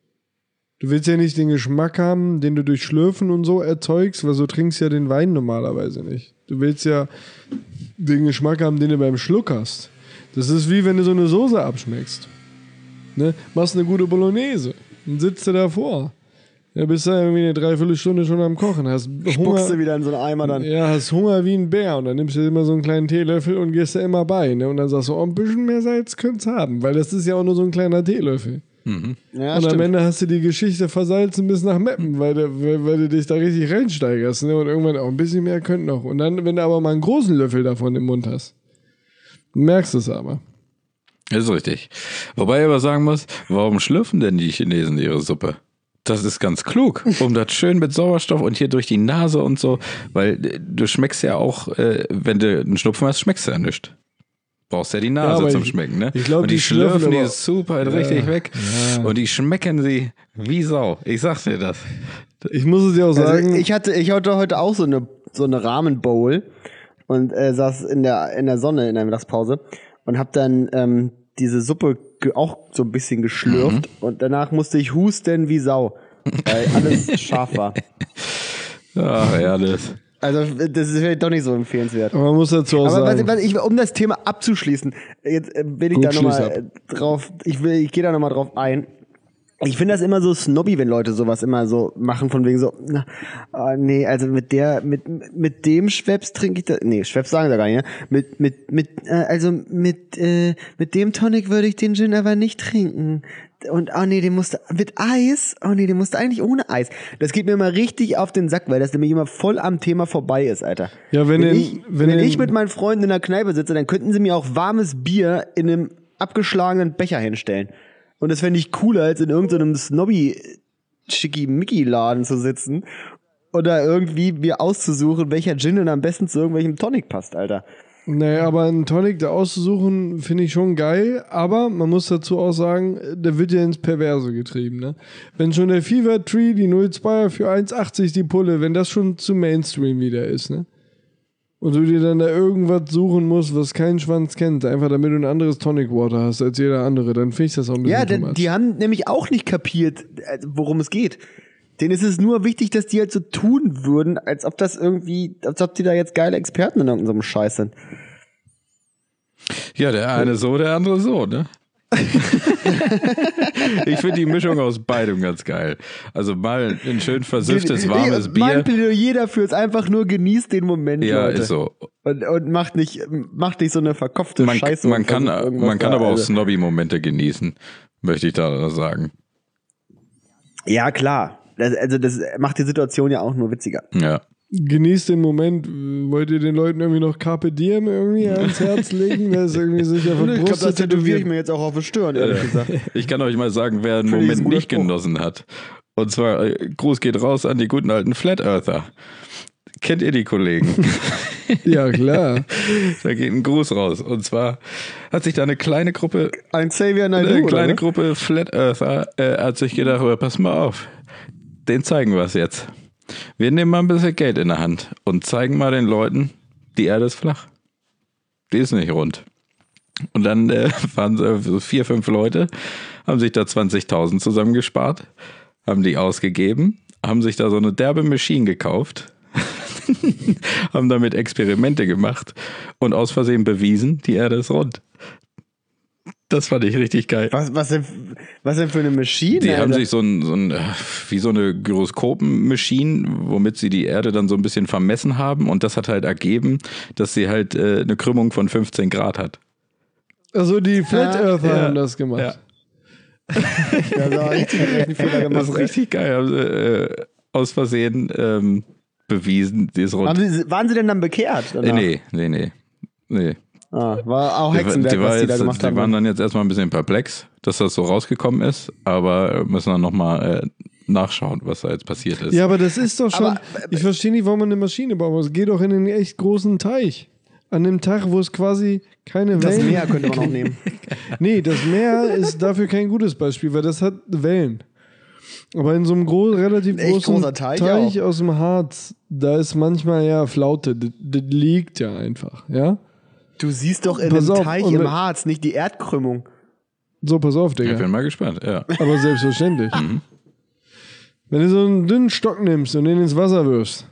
Du willst ja nicht den Geschmack haben, den du durch Schlürfen und so erzeugst, weil so trinkst ja den Wein normalerweise nicht. Du willst ja den Geschmack haben, den du beim Schluck hast. Das ist wie wenn du so eine Soße abschmeckst. Ne? Machst eine gute Bolognese und sitzt du davor. Ja, bist da irgendwie eine Dreiviertelstunde schon am Kochen, hast Spuckst Hunger. du wieder in so einen Eimer dann. Ja, hast Hunger wie ein Bär und dann nimmst du immer so einen kleinen Teelöffel und gehst da immer bei, ne? Und dann sagst du, oh, ein bisschen mehr Salz könnt's haben, weil das ist ja auch nur so ein kleiner Teelöffel. Ja, und am stimmt. Ende hast du die Geschichte versalzen bis nach Meppen, weil du, weil, weil du dich da richtig reinsteigerst, ne? Und irgendwann auch ein bisschen mehr könnt noch. Und dann, wenn du aber mal einen großen Löffel davon im Mund hast, merkst du es aber. Das ist richtig. Wobei ich aber sagen muss, warum schlürfen denn die Chinesen ihre Suppe? Das ist ganz klug, um das schön mit Sauerstoff und hier durch die Nase und so, weil äh, du schmeckst ja auch, äh, wenn du einen Schnupfen hast, schmeckst du ja nichts. Brauchst ja die Nase aber zum ich- Schmecken, ne? ich glaub, und die, die schlürfen schlürfen aber- die Suppe halt Ja, richtig weg ja. und die schmecken sie wie Sau. Ich sag dir das. Ich muss es dir auch sagen. Also ich hatte, ich hatte heute auch so eine, so eine Ramen-Bowl und äh, saß in der, in der Sonne in der Mittagspause und hab dann ähm, diese Suppe ge- auch so ein bisschen geschlürft und danach musste ich husten wie Sau, weil alles scharf war. Ach, ja, das. Also das ist vielleicht doch nicht so empfehlenswert. aber man muss dazu auch Aber was, sagen. was ich, um das Thema abzuschließen, jetzt äh, will ich Gut, da nochmal schließ ab. äh, drauf, ich will, ich gehe da nochmal drauf ein. Ich finde das immer so snobby, wenn Leute sowas immer so machen, von wegen so, na, ah, nee, also mit der, mit, mit dem Schweppes trinke ich da, nee, Schweppes sagen sie gar nicht, ne? Mit, mit, mit, äh, also mit, äh, mit dem Tonic würde ich den Gin aber nicht trinken. Und, oh nee, den musste, mit Eis? Oh nee, den musste eigentlich ohne Eis. Das geht mir immer richtig auf den Sack, weil das nämlich immer voll am Thema vorbei ist, Alter. Ja, wenn in- ich, wenn wenn in- ich mit meinen Freunden in der Kneipe sitze, dann könnten sie mir auch warmes Bier in einem abgeschlagenen Becher hinstellen. Und das fände ich cooler, als in irgendeinem Snobby-Schickimicki-Laden zu sitzen oder irgendwie mir auszusuchen, welcher Gin denn am besten zu irgendwelchem Tonic passt, Alter. Naja, aber einen Tonic da auszusuchen, finde ich schon geil, aber man muss dazu auch sagen, der wird ja ins Perverse getrieben, ne? Wenn schon der Fever Tree, die null Komma zwei für eins achtzig die Pulle, wenn das schon zu Mainstream wieder ist, ne? Und du dir dann da irgendwas suchen musst, was kein Schwanz kennt, einfach damit du ein anderes Tonic Water hast als jeder andere, dann finde ich das auch ein bisschen Ja, too denn much. die haben nämlich auch nicht kapiert, worum es geht. Denen ist es nur wichtig, dass die halt so tun würden, als ob das irgendwie, als ob die da jetzt geile Experten in irgendeinem Scheiß sind. Ja, der eine so, der andere so, ne? Ich finde die Mischung aus beidem ganz geil. Also mal ein schön versifftes, warmes Bier. Mein Plädoyer dafür ist einfach nur, genießt den Moment, Ja, Leute. ist so. Und, und macht nicht, macht nicht so eine verkopfte Man, Scheiße. man kann, man kann aber auch also. Snobby-Momente genießen, möchte ich da sagen. Ja, klar. Das, also das macht die Situation ja auch nur witziger. Ja. Genießt den Moment, wollt ihr den Leuten irgendwie noch Carpe Diem irgendwie ans Herz legen, das ist irgendwie sicher Ich glaube, das verbrustet tätowiere ich mir jetzt auch auf die Stirn, ehrlich gesagt. Ich kann euch mal sagen, wer einen Finde ich Moment ein guter nicht Spruch. genossen hat. Und zwar, äh, Gruß geht raus an die guten alten Flat Earther. Kennt ihr die Kollegen? Ja, klar. Da geht ein Gruß raus. Und zwar hat sich da eine kleine Gruppe, Ein Xavier Naidoo, eine oder kleine was? Gruppe Flat Earther äh, hat sich gedacht, oh, pass mal auf, den zeigen wir es jetzt. Wir nehmen mal ein bisschen Geld in der Hand und zeigen mal den Leuten, die Erde ist flach. Die ist nicht rund. Und dann äh, waren so vier, fünf Leute, haben sich da zwanzigtausend zusammengespart, haben die ausgegeben, haben sich da so eine derbe Maschine gekauft, haben damit Experimente gemacht und aus Versehen bewiesen, die Erde ist rund. Das fand ich richtig geil. Was, was, denn, was denn für eine Maschine? Die Alter? haben sich so ein, so ein, wie so eine Gyroskopenmaschine, womit sie die Erde dann so ein bisschen vermessen haben. Und das hat halt ergeben, dass sie halt äh, eine Krümmung von fünfzehn Grad hat. Also die Flat Earther Ja. haben das gemacht. Ja. Ja, so richtig einen Fehler Das gemacht. ist richtig geil. Haben sie äh, aus Versehen ähm, bewiesen, die ist rund. Haben sie, waren sie denn dann bekehrt? Äh, danach? nee, nee, nee. nee. Ah, war auch Die, Hexenwerk, die, war was die da jetzt, gemacht die haben. waren dann jetzt erstmal ein bisschen perplex, dass das so rausgekommen ist, aber müssen dann nochmal äh, nachschauen, was da jetzt passiert ist. Ja, aber das ist doch schon. Aber- ich verstehe nicht, warum man eine Maschine bauen muss. Geh doch in einen echt großen Teich. An dem Tag, wo es quasi keine Das Wellen. Meer könnte man auch nehmen. Nee, das Meer ist dafür kein gutes Beispiel, weil das hat Wellen. Aber in so einem gro relativ Echt großen großer Teich aus dem Harz, da ist manchmal ja Flaute. Das, das liegt ja einfach, ja? Du siehst doch in Pass dem auf, Teich und im wenn- Harz nicht die Erdkrümmung. So, pass auf, Ich Digga. bin mal gespannt, ja. Aber selbstverständlich. Mhm. Wenn du so einen dünnen Stock nimmst und den ins Wasser wirfst,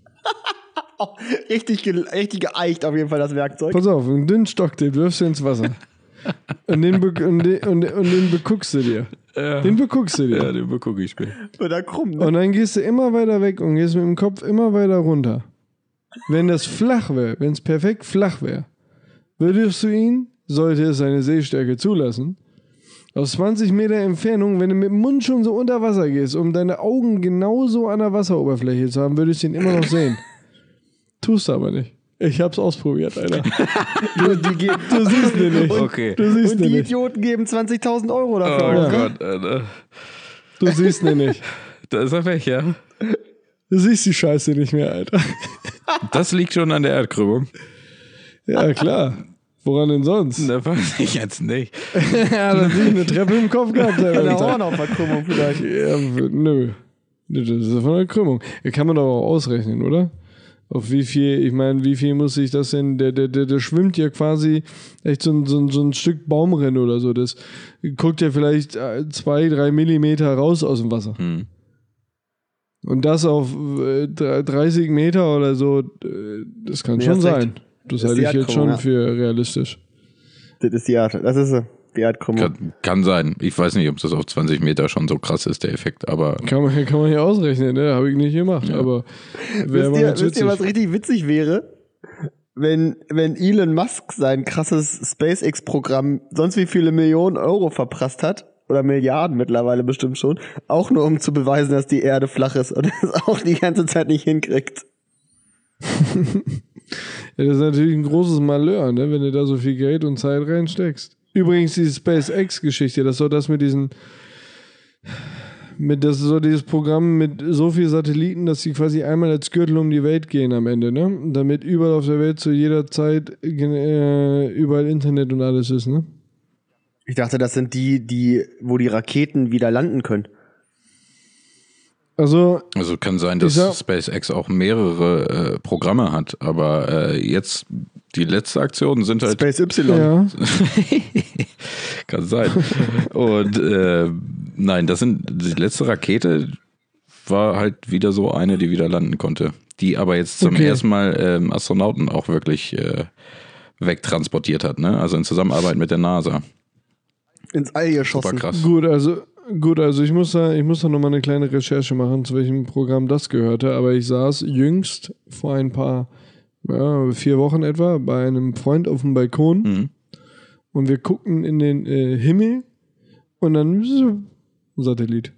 Oh, richtig, ge richtig geeicht auf jeden Fall das Werkzeug. pass auf, einen dünnen Stock, den wirfst du ins Wasser. Und den, be und den, und den, und den beguckst du dir. Den beguckst du dir. Ja, den begucke ich mir. Oder krumm, ne? Und dann gehst du immer weiter weg und gehst mit dem Kopf immer weiter runter. Wenn das flach wäre, wenn es perfekt flach wäre, würdest du ihn, sollte es seine Sehstärke zulassen, aus zwanzig Meter Entfernung, wenn du mit dem Mund schon so unter Wasser gehst, um deine Augen genauso an der Wasseroberfläche zu haben, würdest du ihn immer noch sehen. Tust du aber nicht. Ich hab's ausprobiert, Alter. Du, die ge- Du siehst ihn nicht. Okay. Du siehst Und ihn die nicht. Idioten geben zwanzigtausend Euro dafür. Oh aus, ne? Gott, Alter. Du siehst ihn nicht. Da ist er weg, ja. Du siehst die Scheiße nicht mehr, Alter. Das liegt schon an der Erdkrümmung. Ja, klar. Woran denn sonst? Da weiß ich jetzt nicht. Ja, dann will ich eine Treppe im Kopf gehabt haben. Eine Alter. Hornhautverkrümmung vielleicht. Ja, w- nö. Das ist von der Krümmung. Ja, kann man doch auch ausrechnen, oder? Auf wie viel, ich meine, wie viel muss sich das denn, der, der, der, der schwimmt ja quasi echt so ein, so ein, so ein Stück Baumrinne oder so. Das guckt ja vielleicht äh, zwei, drei Millimeter raus aus dem Wasser. Hm. Und das auf äh, dreißig Meter oder so, äh, das kann Nee, schon hast recht. sein. Das Das ist halte die ich jetzt schon Erdkrümmung, ja. für realistisch. Das ist die Art. Das ist sie. Die Erdkrümmung. Kann, kann sein. Ich weiß nicht, ob das auf zwanzig Meter schon so krass ist, der Effekt, aber Kann man, kann man hier ausrechnen, ne? Habe ich nicht gemacht, aber wäre Wisst mal ihr, ganz wisst ihr, was witzig. richtig witzig wäre? Wenn, wenn Elon Musk sein krasses SpaceX-Programm sonst wie viele Millionen Euro verprasst hat, oder Milliarden mittlerweile bestimmt schon, auch nur um zu beweisen, dass die Erde flach ist und es auch die ganze Zeit nicht hinkriegt. Ja, das ist natürlich ein großes Malheur, ne? Wenn du da so viel Geld und Zeit reinsteckst. Übrigens die SpaceX-Geschichte, das ist so das mit diesen, mit das ist so dieses Programm mit so vielen Satelliten, dass sie quasi einmal als Gürtel um die Welt gehen am Ende, ne? Damit überall auf der Welt zu jeder Zeit äh, überall Internet und alles ist, ne? Ich dachte, das sind die, die, wo die Raketen wieder landen können. Also, Also kann sein, dass Dieser- SpaceX auch mehrere äh, Programme hat, aber äh, jetzt die letzte Aktion sind halt Space Y. ja. kann sein. Und äh, nein, das sind die letzte Rakete war halt wieder so eine, die wieder landen konnte, die aber jetzt zum Okay. ersten Mal ähm, Astronauten auch wirklich äh, wegtransportiert hat, ne? Also in Zusammenarbeit mit der NASA. Ins All Super geschossen. krass. Gut, also gut, also ich muss da, ich muss da nochmal eine kleine Recherche machen, zu welchem Programm das gehörte, aber ich saß jüngst vor ein paar, ja, vier Wochen etwa bei einem Freund auf dem Balkon Mhm. und wir guckten in den äh, Himmel und dann so, ein Satellit.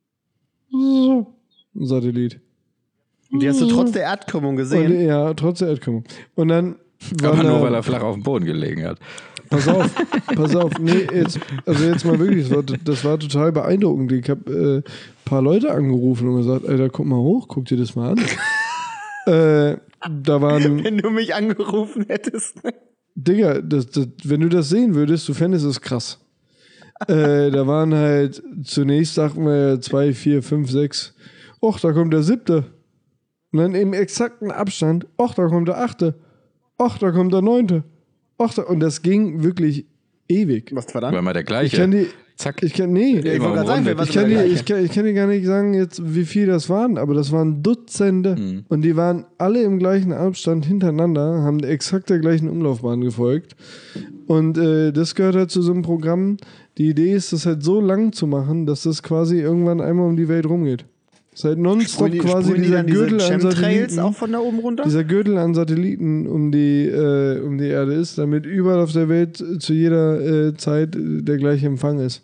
So, ein Satellit. Und die hast du trotz der Erdkrümmung Und, gesehen. ja, trotz der Erdkrümmung. Und dann war Aber nur da- weil er flach auf dem Boden gelegen hat. Pass auf, pass auf, nee, jetzt, also jetzt mal wirklich, das war, das war total beeindruckend. Ich habe äh, ein paar Leute angerufen und gesagt, Alter, guck mal hoch, guck dir das mal an. äh, da waren, Wenn du mich angerufen hättest. Digga, das, das, wenn du das sehen würdest, du fändest es krass. äh, da waren halt, zunächst dachten wir zwei, vier, fünf, sechs, och, da kommt der siebte. Und dann im exakten Abstand, och, da kommt der achte. Och, da kommt der neunte. Och, da, und das ging wirklich ewig. Was war War dann? mal der Ich gleiche. kann die, Zack. ich kann, nee, Ich wollte Immer gerade sagen, umrundet. wer was ich kann, der dir, Gleiche. ich, kann, ich kann dir gar nicht sagen, jetzt, wie viel das waren, aber das waren Dutzende. Mhm. Und die waren alle im gleichen Abstand hintereinander, haben exakt der gleichen Umlaufbahn gefolgt. Und äh, das gehört halt zu so einem Programm. Die Idee ist, das halt so lang zu machen, dass das quasi irgendwann einmal um die Welt rumgeht. Das ist halt nonstop Sprühen die, quasi sprühen die dieser dann diese Gürtel an Chemtrails Satelliten. auch von da oben runter? Dieser Gürtel an Satelliten um die, äh, um die Erde ist, damit überall auf der Welt äh, zu jeder äh, Zeit äh, der gleiche Empfang ist.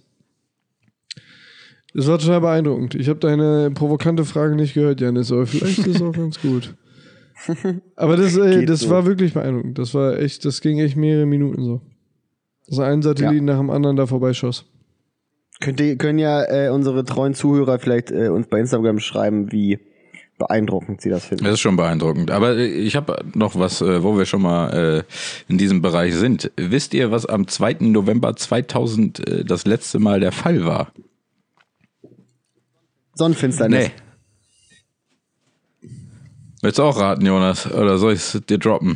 Das war total beeindruckend. Ich habe deine provokante Frage nicht gehört, Janis, aber vielleicht ist es auch ganz gut. Aber das, äh, Geht das so. war wirklich beeindruckend. Das war echt, das ging echt mehrere Minuten so. Dass ein Satellit nach dem anderen da vorbeischoss. Könnt ihr, können ja äh, unsere treuen Zuhörer vielleicht äh, uns bei Instagram schreiben, wie beeindruckend sie das finden. Das ist schon beeindruckend. Aber äh, ich habe noch was, äh, wo wir schon mal äh, in diesem Bereich sind. Wisst ihr, was am zweiten November zweitausend äh, das letzte Mal der Fall war? Sonnenfinsternis. Nee. Willst du auch raten, Jonas? Oder soll ich es dir droppen?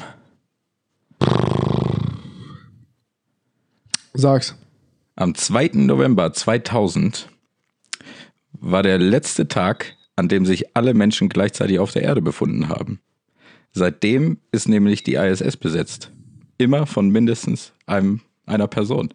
Sag's. Am zweiten November zweitausend war der letzte Tag, an dem sich alle Menschen gleichzeitig auf der Erde befunden haben. Seitdem ist nämlich die I S S besetzt. Immer von mindestens einem, einer Person.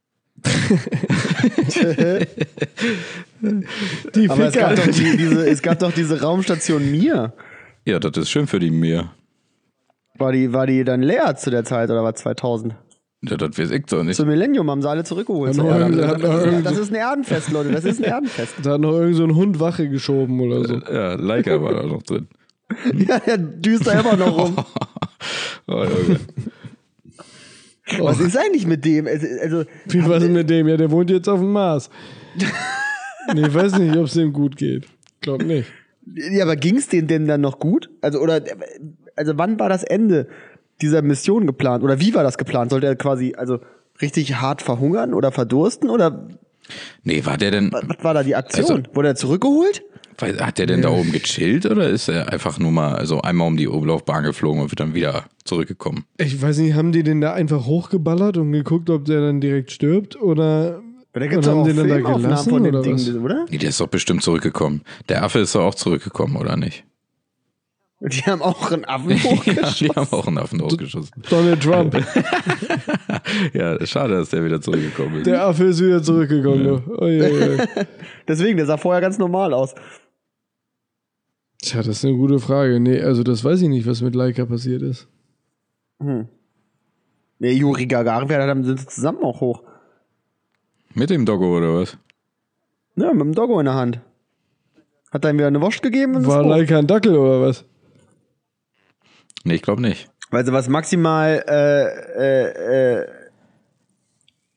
Die Aber es gab, Ficker. doch die, diese, es gab doch diese Raumstation Mir. Ja, das ist schön für die Mir. War die, war die dann leer zu der Zeit oder war zweitausend? Ja, das weiß ich doch nicht. Zum Millennium haben sie alle zurückgeholt. Hat noch Ja, irgend- hat noch das, irgend- das ist ein Erdenfest, Leute. Das ist ein Erdenfest. Da hat noch irgend so ein Hund Wache geschoben oder so. Ja, Leica war da noch drin. Ja, der düst da immer noch rum. Oh, Junge. Was ist eigentlich mit dem? Also, also Wie war es mit dem? Ja, der wohnt jetzt auf dem Mars. Nee, ich weiß nicht, ob es dem gut geht. Glaub nicht. ja, aber ging's denen denn dann noch gut? Also, oder, also wann war das Ende dieser Mission geplant? Oder wie war das geplant? Sollte er quasi, also, richtig hart verhungern oder verdursten? Oder Nee, war der denn, was, was war da die Aktion? Also- Wurde er zurückgeholt? weil- hat der denn da oben gechillt oder ist er einfach nur mal also einmal um die Umlaufbahn geflogen und wird dann wieder zurückgekommen? Ich weiß nicht, haben die den da einfach hochgeballert und geguckt, ob der dann direkt stirbt? Oder Da gibt's und doch haben auch den dann da Filmaufnahmen gelassen von dem oder Ding, was? oder? Nee, der ist doch bestimmt zurückgekommen. Der Affe ist doch auch zurückgekommen, oder nicht? Und die haben auch einen Affen Ja, hochgeschossen. die haben auch einen Affen hochgeschossen. Donald Trump. Ja, schade, dass der wieder zurückgekommen ist. Der Affe ist wieder zurückgekommen. Ja. Oh, je, je. Deswegen, der sah vorher ganz normal aus. Tja, das ist eine gute Frage. Nee, also das weiß ich nicht, was mit Leica passiert ist. Nee, Juri Gagarin, wir dann sind sie zusammen auch hoch. Mit dem Doggo oder was? Ja, mit dem Doggo in der Hand. Hat dann wieder eine Wurst gegeben und ist War hoch. Leica ein Dackel oder was? Nee, ich glaube nicht. Weil sie was maximal, äh, äh, äh,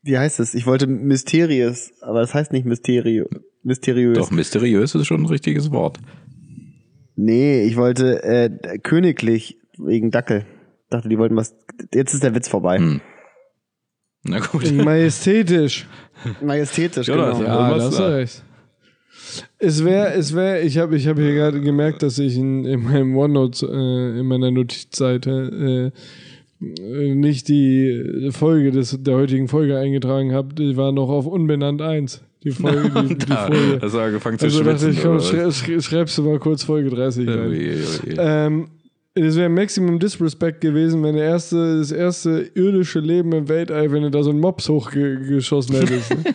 wie heißt es? Ich wollte mysteriös, aber das heißt nicht Mysterio, mysteriös. Doch, mysteriös ist schon ein richtiges Wort. Nee, ich wollte äh, königlich wegen Dackel. Dachte, die wollten was. Jetzt ist der Witz vorbei. Hm. Na gut. Majestätisch. Majestätisch, Ja, genau. das- Ja, was das ist da? recht. Es wäre, es wäre, ich habe ich hab hier gerade gemerkt, dass ich in, in meinem OneNote, äh, in meiner Notizseite, äh, äh, nicht die Folge des, der heutigen Folge eingetragen habe. Die war noch auf unbenannt eins. Die Folge, die, die Da, Folge. hast du angefangen zu Also dachte schwitzen. ich, komm, oder was? schrei, schrei, schreibst du mal kurz Folge dreißig Ja, rein. oje, oje. Ähm, es wäre Maximum Disrespect gewesen, wenn der erste, das erste irdische Leben im Weltall, wenn du da so einen Mops hochgeschossen hättest. Ne?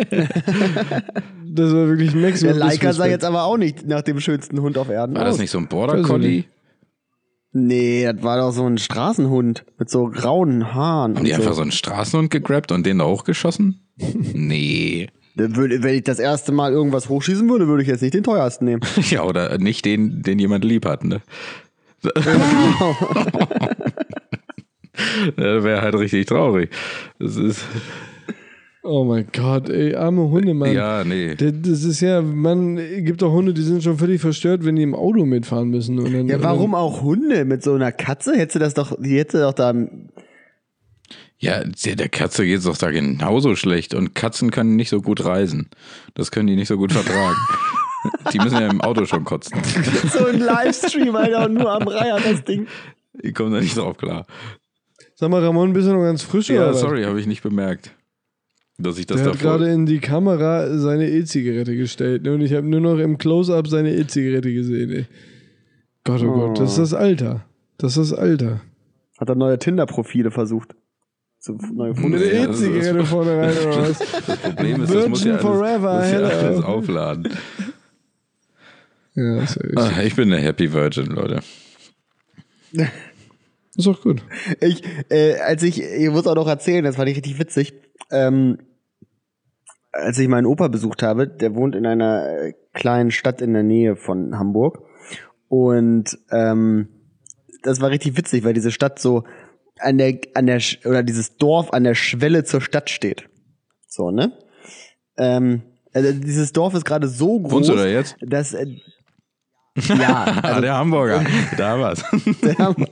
Das war wirklich Der Maximum Leica Disrespect. sah jetzt aber auch nicht nach dem schönsten Hund auf Erden War das aus. nicht so ein Border Collie? Nee, das war doch so ein Straßenhund mit so grauen Haaren. Haben die und einfach so. so einen Straßenhund gegrabt und den da hochgeschossen? Nee. Da würde- Wenn ich das erste Mal irgendwas hochschießen würde, würde ich jetzt nicht den teuersten nehmen. Ja, oder nicht den, den jemand lieb hat, ne? Ja, wäre halt richtig traurig. Das ist, Oh mein Gott, ey, arme Hunde, Mann. ja, nee. Das das ist ja, man gibt doch Hunde, die sind schon völlig verstört, wenn die im Auto mitfahren müssen. Und dann, Ja, und warum auch Hunde mit so einer Katze? Hättest du das doch, die hätte doch da. Ja, der der Katze geht's doch da genauso schlecht und Katzen können nicht so gut reisen. Das können die nicht so gut vertragen. Die müssen ja im Auto schon kotzen. So ein Livestream, Alter, und nur am Reiher das Ding. Die kommen da nicht drauf klar. Dann, sag mal, Ramon, bist du noch ganz frisch oder Ja, was? sorry, habe ich nicht bemerkt. Dass ich das Der hat davor... gerade in die Kamera seine E-Zigarette gestellt, ne? Und ich habe nur noch im Close-Up seine E-Zigarette gesehen, ey. Gott, oh, Gott, das ist das Alter. Das ist das Alter. Hat er neue Tinder-Profile versucht. So neue Mit Fotos. der Ja, das ist- E-Zigarette vorne rein oder was? Das Problem ist, das muss ja Virgin alles, forever, muss ja hello. alles aufladen. Ja, ist ja richtig. Ah, ich bin eine Happy Virgin, Leute. Ist auch gut. Ich, äh, als ich, ich muss auch noch erzählen, das fand ich richtig witzig. Ähm, als ich meinen Opa besucht habe, der wohnt in einer äh, kleinen Stadt in der Nähe von Hamburg. Und ähm, das war richtig witzig, weil diese Stadt so an der, an der, Sch- oder dieses Dorf an der Schwelle zur Stadt steht. So, ne? Ähm, also dieses Dorf ist gerade so groß, Wohnst du da jetzt? dass äh, ja, Ah, der Hamburger. Da war's. der Hammer.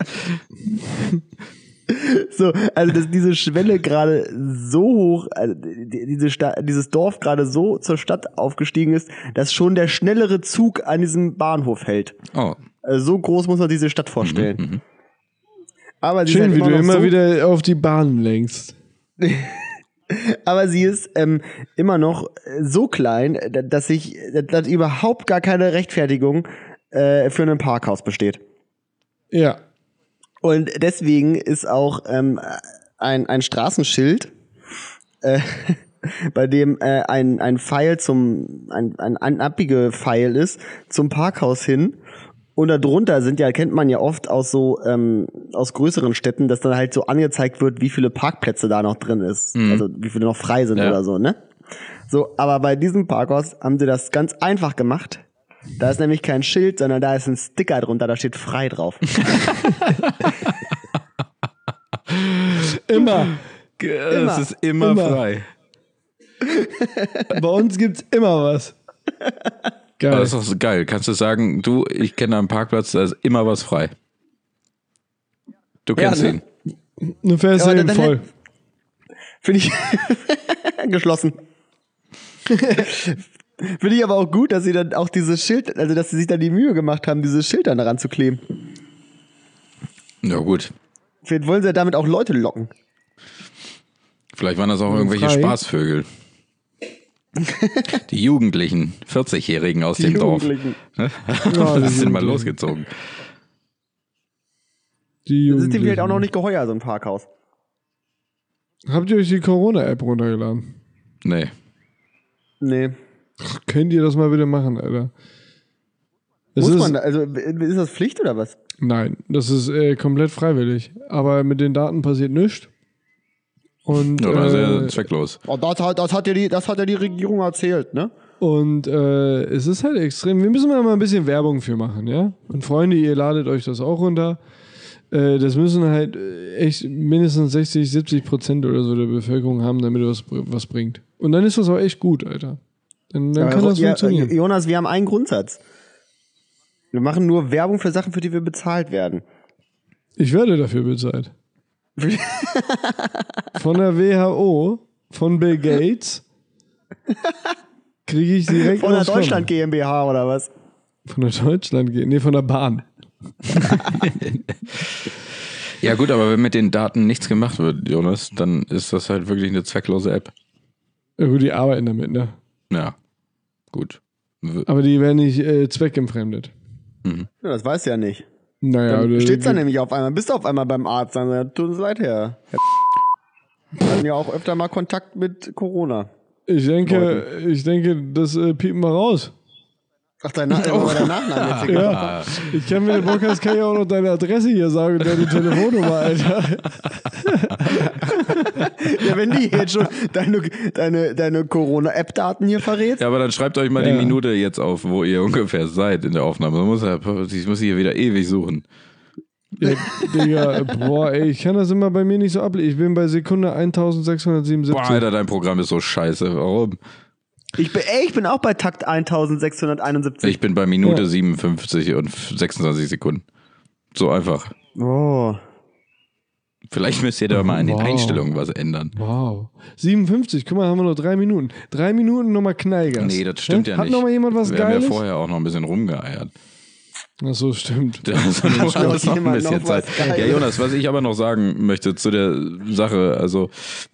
So, also dass diese Schwelle gerade so hoch, also die- diese Sta- dieses Dorf gerade so zur Stadt aufgestiegen ist, dass schon der schnellere Zug an diesem Bahnhof hält. Oh. Also so groß muss man diese Stadt vorstellen. Mhm, Aber sie ist Schön, halt wie du noch immer so, wieder auf die Bahn lenkst. aber sie ist ähm, immer noch so klein, dass sich dass überhaupt gar keine Rechtfertigung äh, für ein Parkhaus besteht. Ja. Und deswegen ist auch ähm, ein, ein Straßenschild, äh, bei dem äh, ein, ein Pfeil zum, ein, ein, ein Abbiegepfeil ist, zum Parkhaus hin. Und darunter sind ja, kennt man ja oft aus so, ähm, aus größeren Städten, dass dann halt so angezeigt wird, wie viele Parkplätze da noch drin ist. Also wie viele noch frei sind Ja. oder so, ne? So, aber bei diesem Parkhaus haben sie das ganz einfach gemacht. Da ist nämlich kein Schild, sondern da ist ein Sticker drunter, da steht frei drauf. Immer. Es ist immer, Immer. frei. Bei uns gibt's immer was. Geil. Aber das ist doch so geil. Kannst du sagen, du, ich kenne einen Parkplatz, da ist immer was frei. Du kennst Ja, ihn. ne? Du fährst Aber ja dann- voll. Finde ich geschlossen. Finde ich aber auch gut, dass sie dann auch dieses Schild, also dass sie sich dann die Mühe gemacht haben, dieses Schild dann daran zu kleben. Ja gut. Vielleicht wollen sie ja damit auch Leute locken. Vielleicht waren das auch irgendwelche frei. Spaßvögel. Die Jugendlichen, vierzigjährigen aus dem Jugendlichen. Dorf. Ja, die Das sind mal Jugendlichen. losgezogen. Die Das ist dem vielleicht Jugendlichen. auch noch nicht geheuer, so ein Parkhaus. Habt ihr euch die Corona-App runtergeladen? Nee. Nee. Könnt ihr das mal bitte machen, Alter? Es Muss ist, man da, also ist das Pflicht oder was? Nein, das ist äh, komplett freiwillig. Aber mit den Daten passiert nichts. Und, Oder sehr äh, zwecklos. Oh, das, hat, das, hat ja die, das hat ja die Regierung erzählt, ne? und äh, es ist halt extrem. Wir müssen mal ein bisschen Werbung für machen, ja? Und Freunde, ihr ladet euch das auch runter. Äh, das müssen halt echt mindestens sechzig, siebzig Prozent oder so der Bevölkerung haben, damit es was, was bringt. Und dann ist das auch echt gut, Alter. Dann, dann kann das ja, funktionieren. Jonas, wir haben einen Grundsatz. Wir machen nur Werbung für Sachen, für die wir bezahlt werden. Ich werde dafür bezahlt. Von der W H O, von Bill Gates, kriege ich direkt Von der aus Deutschland GmbH oder was? Von der Deutschland G. Nee, von der Bahn. Ja gut, aber wenn mit den Daten nichts gemacht wird, Jonas, dann ist das halt wirklich eine zwecklose App. Ja gut, die arbeiten damit, ne? Ja, gut. Aber die werden nicht äh, zweckentfremdet. Mhm. Ja, das weißt du ja nicht. Naja, Dann oder- steht's dann nämlich auf einmal, bist du auf einmal beim Arzt, dann sagt, tut uns leid, Herr. Herr Wir hatten ja auch öfter mal Kontakt mit Corona. Ich denke, ich denke, das äh, piepen wir raus. Ach, dein, Na oh. dein Nachname jetzt hier. Ja. Ich kann mir den Podcast kann ja auch noch deine Adresse hier sagen und deine Telefonnummer, Alter. Ja, wenn die jetzt schon deine, deine, deine Corona-App-Daten hier verrät. Ja, aber dann schreibt euch mal Ja. die Minute jetzt auf, wo ihr ungefähr seid in der Aufnahme. Man muss ja, ich muss hier wieder ewig suchen. Ja, Digga, boah, ey, ich kann das immer bei mir nicht so ablesen. Ich bin bei Sekunde eintausendsechshundertsiebenundsiebzig. Boah, Alter, dein Programm ist so scheiße. Warum? Ich bin, ey, ich bin auch bei Takt eintausendsechshunderteinundsiebzig. Ich bin bei Minute Ja. siebenundfünfzig und sechsundzwanzig Sekunden. So einfach. Oh. Vielleicht müsst ihr da mal an den Wow. Einstellungen was ändern. Wow. siebenundfünfzig, guck mal, haben wir noch drei Minuten. Drei Minuten nochmal Knallgas. Nee, das stimmt ja Hat nicht. noch mal jemand was Wir Geiles? haben ja vorher auch noch ein bisschen rumgeeiert. Ach so, stimmt. Also, du hast noch noch ein jemand bisschen noch Zeit. was Geiles? Ja, Jonas, was ich aber noch sagen möchte zu der Sache, also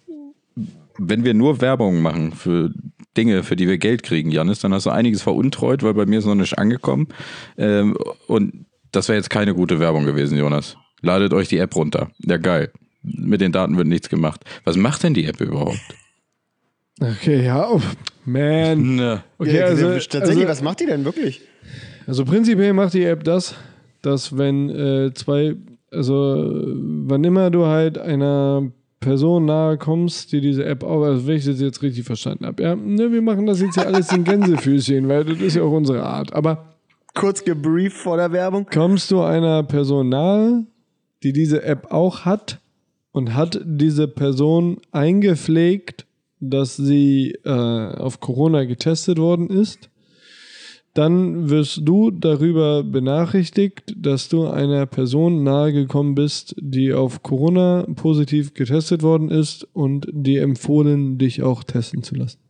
wenn wir nur Werbung machen für Dinge, für die wir Geld kriegen, Janis, dann hast du einiges veruntreut, weil bei mir ist noch nicht angekommen. Ähm, und das wäre jetzt keine gute Werbung gewesen, Jonas. Ladet euch die App runter. Ja, geil. Mit den Daten wird nichts gemacht. Was macht denn die App überhaupt? Okay, ja, oh, man. Ne. Okay, Ja, also, tatsächlich, also, was macht die denn wirklich? also prinzipiell macht die App das, dass wenn äh, zwei, also wann immer du halt einer Person nahe kommst, die diese App auch, also wenn ich das jetzt richtig verstanden habe, ja, ne, wir machen das jetzt hier alles in Gänsefüßchen, weil das ist ja auch unsere Art, aber Kurz gebrieft vor der Werbung. kommst du einer Person nahe, die diese App auch hat und hat diese Person eingepflegt, dass sie äh, auf Corona getestet worden ist, dann wirst du darüber benachrichtigt, dass du einer Person nahegekommen bist, die auf Corona positiv getestet worden ist und dir empfohlen, dich auch testen zu lassen.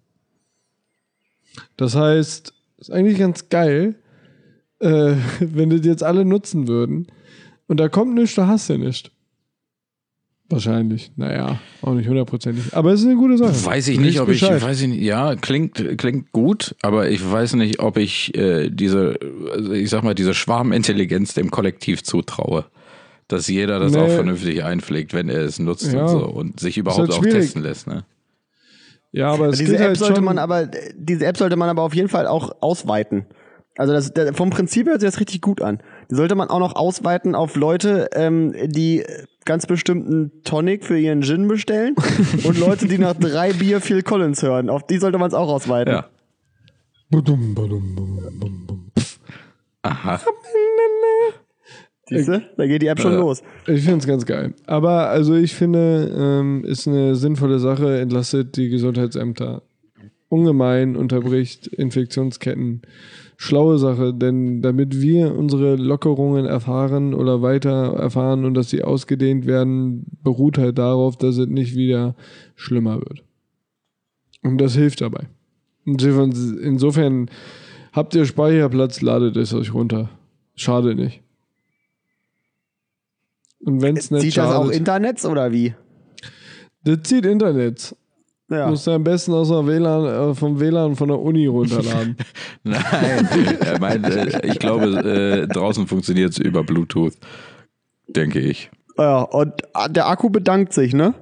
Das heißt, ist eigentlich ganz geil, äh, wenn das jetzt alle nutzen würden. Und da kommt nichts, da hast du nichts. Wahrscheinlich. Naja, auch nicht hundertprozentig. Aber es ist eine gute Sache. Weiß ich Du nicht, weißt ob ich, Bescheid. weiß ich nicht, ja, klingt, klingt gut, aber ich weiß nicht, ob ich äh, diese, also ich sag mal, diese Schwarmintelligenz dem Kollektiv zutraue. Dass jeder das Nee. auch vernünftig einpflegt, wenn er es nutzt Ja. und so und sich überhaupt halt auch schwierig. testen lässt, ne? Ja, aber es Diese geht App halt sollte schon, man aber, diese App sollte man aber auf jeden Fall auch ausweiten. Also das, der, vom Prinzip hört sich das richtig gut an. Die sollte man auch noch ausweiten auf Leute, ähm, die ganz bestimmten Tonic für ihren Gin bestellen und Leute, die nach drei Bier Phil Collins hören. Auf die sollte man es auch ausweiten. Ja. Badum, badum, badum, badum, badum. Aha. Siehst du? Da geht die App schon Äh. los. Ich finde es ganz geil. Aber also ich finde, ähm, ist eine sinnvolle Sache, entlastet die Gesundheitsämter ungemein, unterbricht Infektionsketten. Schlaue Sache, denn damit wir unsere Lockerungen erfahren oder weiter erfahren und dass sie ausgedehnt werden, beruht halt darauf, dass es nicht wieder schlimmer wird. Und das hilft dabei. Insofern, insofern habt ihr Speicherplatz, ladet es euch runter. Schade nicht. Und wenn es nicht Zieht das auch schadet, Internets oder wie? das zieht Internet. Ja. Musst du am besten aus der W L A N, äh, vom W L A N von der Uni runterladen. Nein, er meint, äh, ich glaube, äh, draußen funktioniert es über Bluetooth, denke ich. Ja, und der Akku bedankt sich, ne?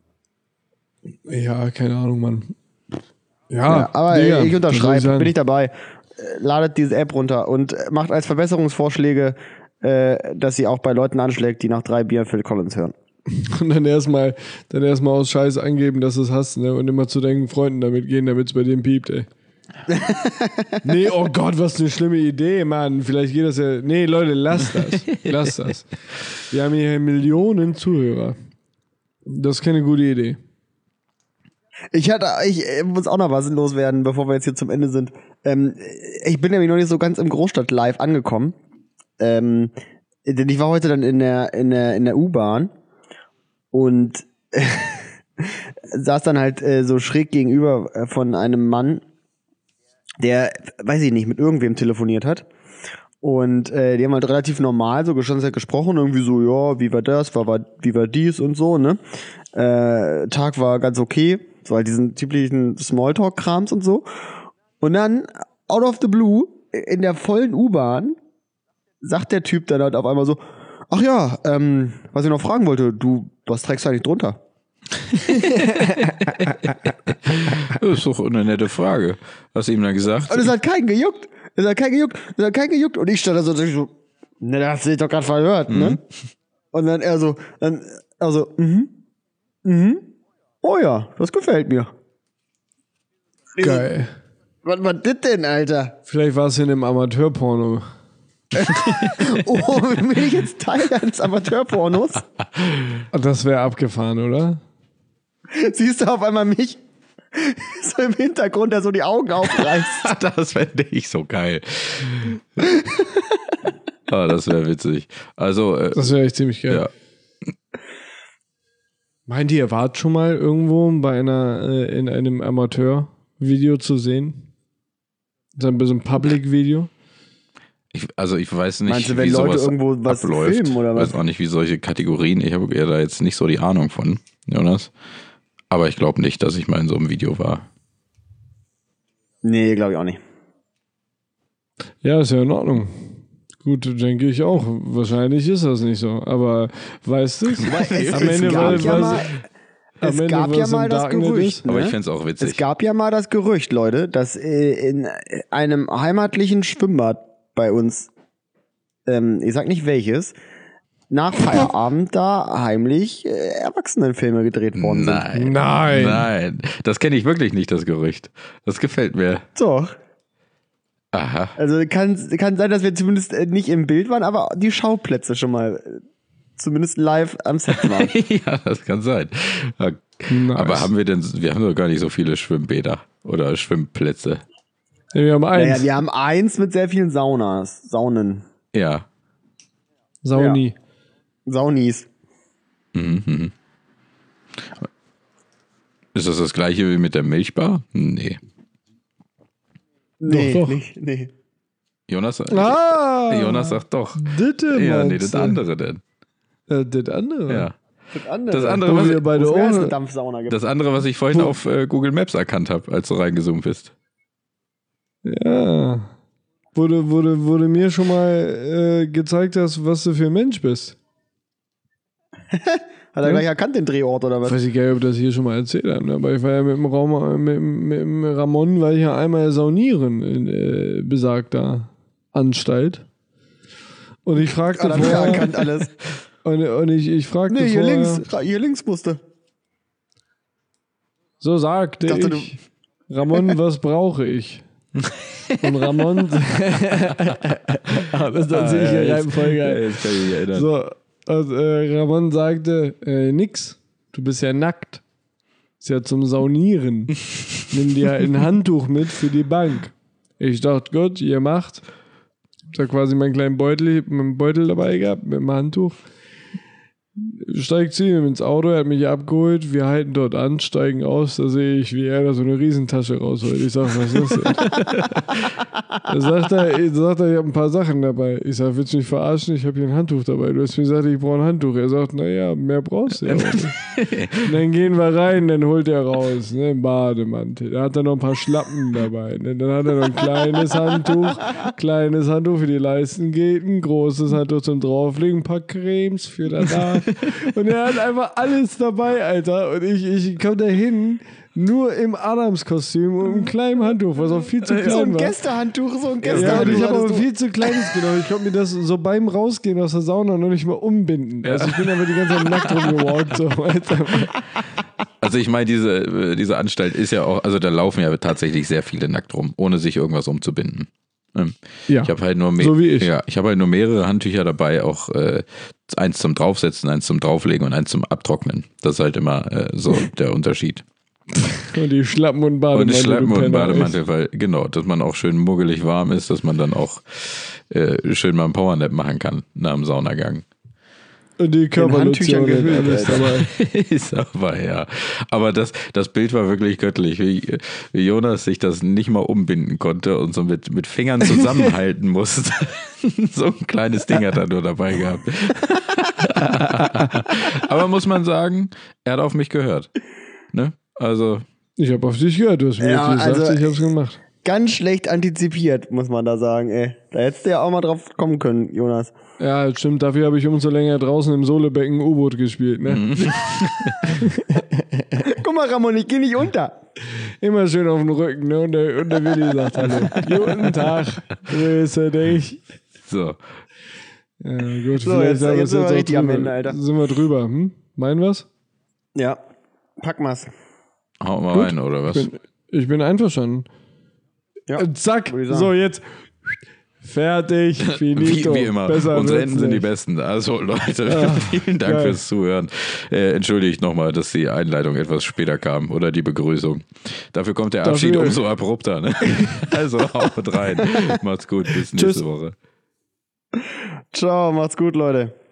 Ja, keine Ahnung, Mann. Ja, Ja, aber Digga, ich was soll unterschreibe, sagen? bin ich dabei. Äh, Ladet diese App runter und äh, macht als Verbesserungsvorschläge, äh, dass sie auch bei Leuten anschlägt, die nach drei Bier Phil Collins hören. Und dann erstmal dann erstmal aus Scheiß angeben, dass du es hast, ne? Und immer zu deinen Freunden damit gehen, damit es bei dem piept, ey. Nee, oh Gott, was eine schlimme Idee, Mann. Vielleicht geht das ja. Nee, Leute, lasst das. Lasst das. Wir haben hier Millionen Zuhörer. Das ist keine gute Idee. Ich hatte, ich äh, muss auch noch was loswerden, bevor wir jetzt hier zum Ende sind. Ähm, ich bin nämlich noch nicht so ganz im Großstadt-Live angekommen. Ähm, denn ich war heute dann in der, in der, in der U-Bahn und äh, saß dann halt äh, so schräg gegenüber äh, von einem Mann, der, weiß ich nicht, mit irgendwem telefoniert hat. Und äh, die haben halt relativ normal so gestanden, gesprochen, irgendwie so, ja, wie war das, war, war, wie war dies und so, ne? Äh, Tag war ganz okay, so halt diesen typischen Smalltalk-Krams und so. Und dann, out of the blue, in der vollen U-Bahn, sagt der Typ dann halt auf einmal so, ach ja, ähm, was ich noch fragen wollte, du, was trägst du eigentlich drunter? Das ist doch eine nette Frage. Hast du ihm dann gesagt? Und es hat keinen gejuckt. Es hat keinen gejuckt. Es hat keinen gejuckt. Und ich stand da so, so ne, das hast du dich doch gerade verhört, mhm. ne? Und dann er so, dann, also, mhm, mhm, oh ja, das gefällt mir. Geil. Was war das denn, Alter? Vielleicht war es in einem Amateurporno. Oh, bin ich jetzt Teil eines Amateurpornos? Das wäre abgefahren, oder? Siehst du auf einmal mich so im Hintergrund, der so die Augen aufreißt? Das fände ich so geil. Ah, das wäre witzig. Also, äh, das wäre echt ziemlich geil. Ja. Meint ihr, ihr wart schon mal irgendwo bei einer, äh, in einem Amateur-Video zu sehen? So ein bisschen Public-Video? Ich, also ich weiß nicht, Meinst du, wenn wie Leute sowas irgendwo was abläuft. filmen oder was? Ich weiß auch nicht, wie solche Kategorien, ich habe ja da jetzt nicht so die Ahnung von, Jonas. Aber ich glaube nicht, dass ich mal in so einem Video war. Nee, glaube ich auch nicht. Ja, ist ja in Ordnung. Gut, denke ich auch. Wahrscheinlich ist das nicht so. Aber weißt du, Es, am Ende es war gab ja mal, am es Ende gab war ja es im mal das Darknet Gerücht. ist. Ne? Aber ich fände es auch witzig. Es gab ja mal das Gerücht, Leute, dass äh, in einem heimatlichen Schwimmbad bei uns, ähm, ich sag nicht welches, nach Feierabend da heimlich äh, Erwachsenenfilme gedreht worden sind. Nein. Nein. Nein. Das kenne ich wirklich nicht, das Gerücht. Das gefällt mir. Doch. Aha. Also kann, kann sein, dass wir zumindest äh, nicht im Bild waren, aber die Schauplätze schon mal äh, zumindest live am Set waren. Ja, das kann sein. Ja, Nice. aber haben wir denn, wir haben doch gar nicht so viele Schwimmbäder oder Schwimmplätze. Ja, wir haben eins. Naja, wir haben eins mit sehr vielen Saunas, Saunen, Ja. Sauni. Saunis. Mhm, mhm. Ist das das gleiche wie mit der Milchbar? Nee. Nee, Doch, doch. nicht, nee. Jonas, Ah! Jonas sagt doch. Ditte, Ja, nee, meinst das du? andere denn. Äh, das andere? Ja. Das andere, Das andere, Wo was, wir beide wo es mehr als Ohren- eine Dampfsauna gibt. das andere, was ich vorhin Wo- auf äh, Google Maps erkannt habe, als du reingezoomt bist. Ja. Wurde, wurde, wurde mir schon mal äh, gezeigt, dass, was du für ein Mensch bist. Hat er gleich erkannt, den Drehort oder was? Weiß ich gar nicht, ob das hier schon mal erzählt haben, ne? Aber ich war ja mit dem Raum, mit, mit dem Ramon war ich ja einmal saunieren in äh, besagter Anstalt. Und ich fragte Hat er wieder vorher, erkannt alles. und, und ich, ich fragte Nee, hier vorher, links, hier links musste. so sagte Ich dachte, ich, Ramon, was brauche ich? Und Ramon, das ist natürlich Ah, ja jetzt- voll geil. Jetzt kann ich mich erinnern. So, und, äh, Ramon sagte, äh, nix, du bist ja nackt. Ist ja zum Saunieren. Nimm dir halt ein Handtuch mit für die Bank. Ich dachte, gut, ihr macht. Hab da quasi meinen kleinen Beutel, meinen Beutel dabei gehabt, mit dem Handtuch. Steigt zu ihm ins Auto, er hat mich abgeholt, wir halten dort an, steigen aus, da sehe ich, wie er da so eine Riesentasche rausholt. Ich sag, was ist das denn? Da sagt er, ich, sagt er, ich habe ein paar Sachen dabei. Ich sag, willst du mich verarschen? Ich habe hier ein Handtuch dabei. Du hast mir gesagt, ich brauche ein Handtuch. Er sagt, naja, mehr brauchst du ja auch nicht. Und dann gehen wir rein, dann holt er raus, ne, einen Bademantel. Da hat er noch ein paar Schlappen dabei. Ne? Dann hat er noch ein kleines Handtuch, kleines Handtuch für die Leistengegend, ein großes Handtuch zum Drauflegen, ein paar Cremes für danach. Und er hat einfach alles dabei, Alter. Und ich, ich komme da hin nur im Adams-Kostüm und einem kleinen Handtuch, was auch viel zu klein So ein war. Gästehandtuch, so ein Ja, Gästehandtuch. und ich habe hattest aber du. viel zu kleines genommen. Ich konnte mir das so beim Rausgehen aus der Sauna noch nicht mal umbinden. Also ich bin aber die ganze Zeit nackt rumgewalkt. So. Also ich meine, diese, diese Anstalt ist ja auch, also da laufen ja tatsächlich sehr viele nackt rum, ohne sich irgendwas umzubinden. Ja, Ich habe halt nur mehr, so wie ich. Ja, ich habe halt nur mehrere Handtücher dabei, auch äh, eins zum Draufsetzen, eins zum Drauflegen und eins zum Abtrocknen. Das ist halt immer äh, so der Unterschied. Und die Schlappen und Und Bademantel. die Schlappen du und Penner, Bademantel, weil genau, dass man auch schön muggelig warm ist, dass man dann auch äh, schön mal einen Powernap machen kann nach dem Saunagang. Und die Handtüchern Körperlotion und gehüllt, alles Alter. dabei. Ist aber ja. Aber das, das Bild war wirklich göttlich, wie, wie Jonas sich das nicht mal umbinden konnte und so mit, mit Fingern zusammenhalten musste. So ein kleines Ding hat er nur dabei gehabt. Aber muss man sagen, er hat auf mich gehört. Ne? Also. Ich habe auf dich gehört, du hast mir Ja, ja, gesagt, also- ich habe es gemacht. Ganz schlecht antizipiert, muss man da sagen, ey. Da hättest du ja auch mal drauf kommen können, Jonas. Ja, stimmt, dafür habe ich umso länger draußen im Sohlebecken U-Boot gespielt. Ne? Mhm. Guck mal, Ramon, ich geh nicht unter. Immer schön auf den Rücken, ne? Und der, und der Willi sagt Hallo. Guten Tag, grüße dich. So. Ja, gut, So, vielleicht jetzt- haben wir jetzt es sind wir auch richtig am drüber. Ende, Alter. Sind wir drüber, hm? Meinen wir's? Ja, pack mal's. Hau mal Gut. rein, oder was? Ich bin, ich bin einverstanden. Ja, Äh, Zack, würde ich sagen. so jetzt fertig, Wie, finito. wie immer. Besser Unsere wird's Enden sind die nicht. besten. Also Leute, Ah, vielen Dank geil. fürs Zuhören. Äh, entschuldigt nochmal, dass die Einleitung etwas später kam oder die Begrüßung. Dafür kommt der Abschied Dafür- umso abrupter. Ne? Also haut rein. Macht's gut. Bis nächste Tschüss. Woche. Ciao, macht's gut, Leute.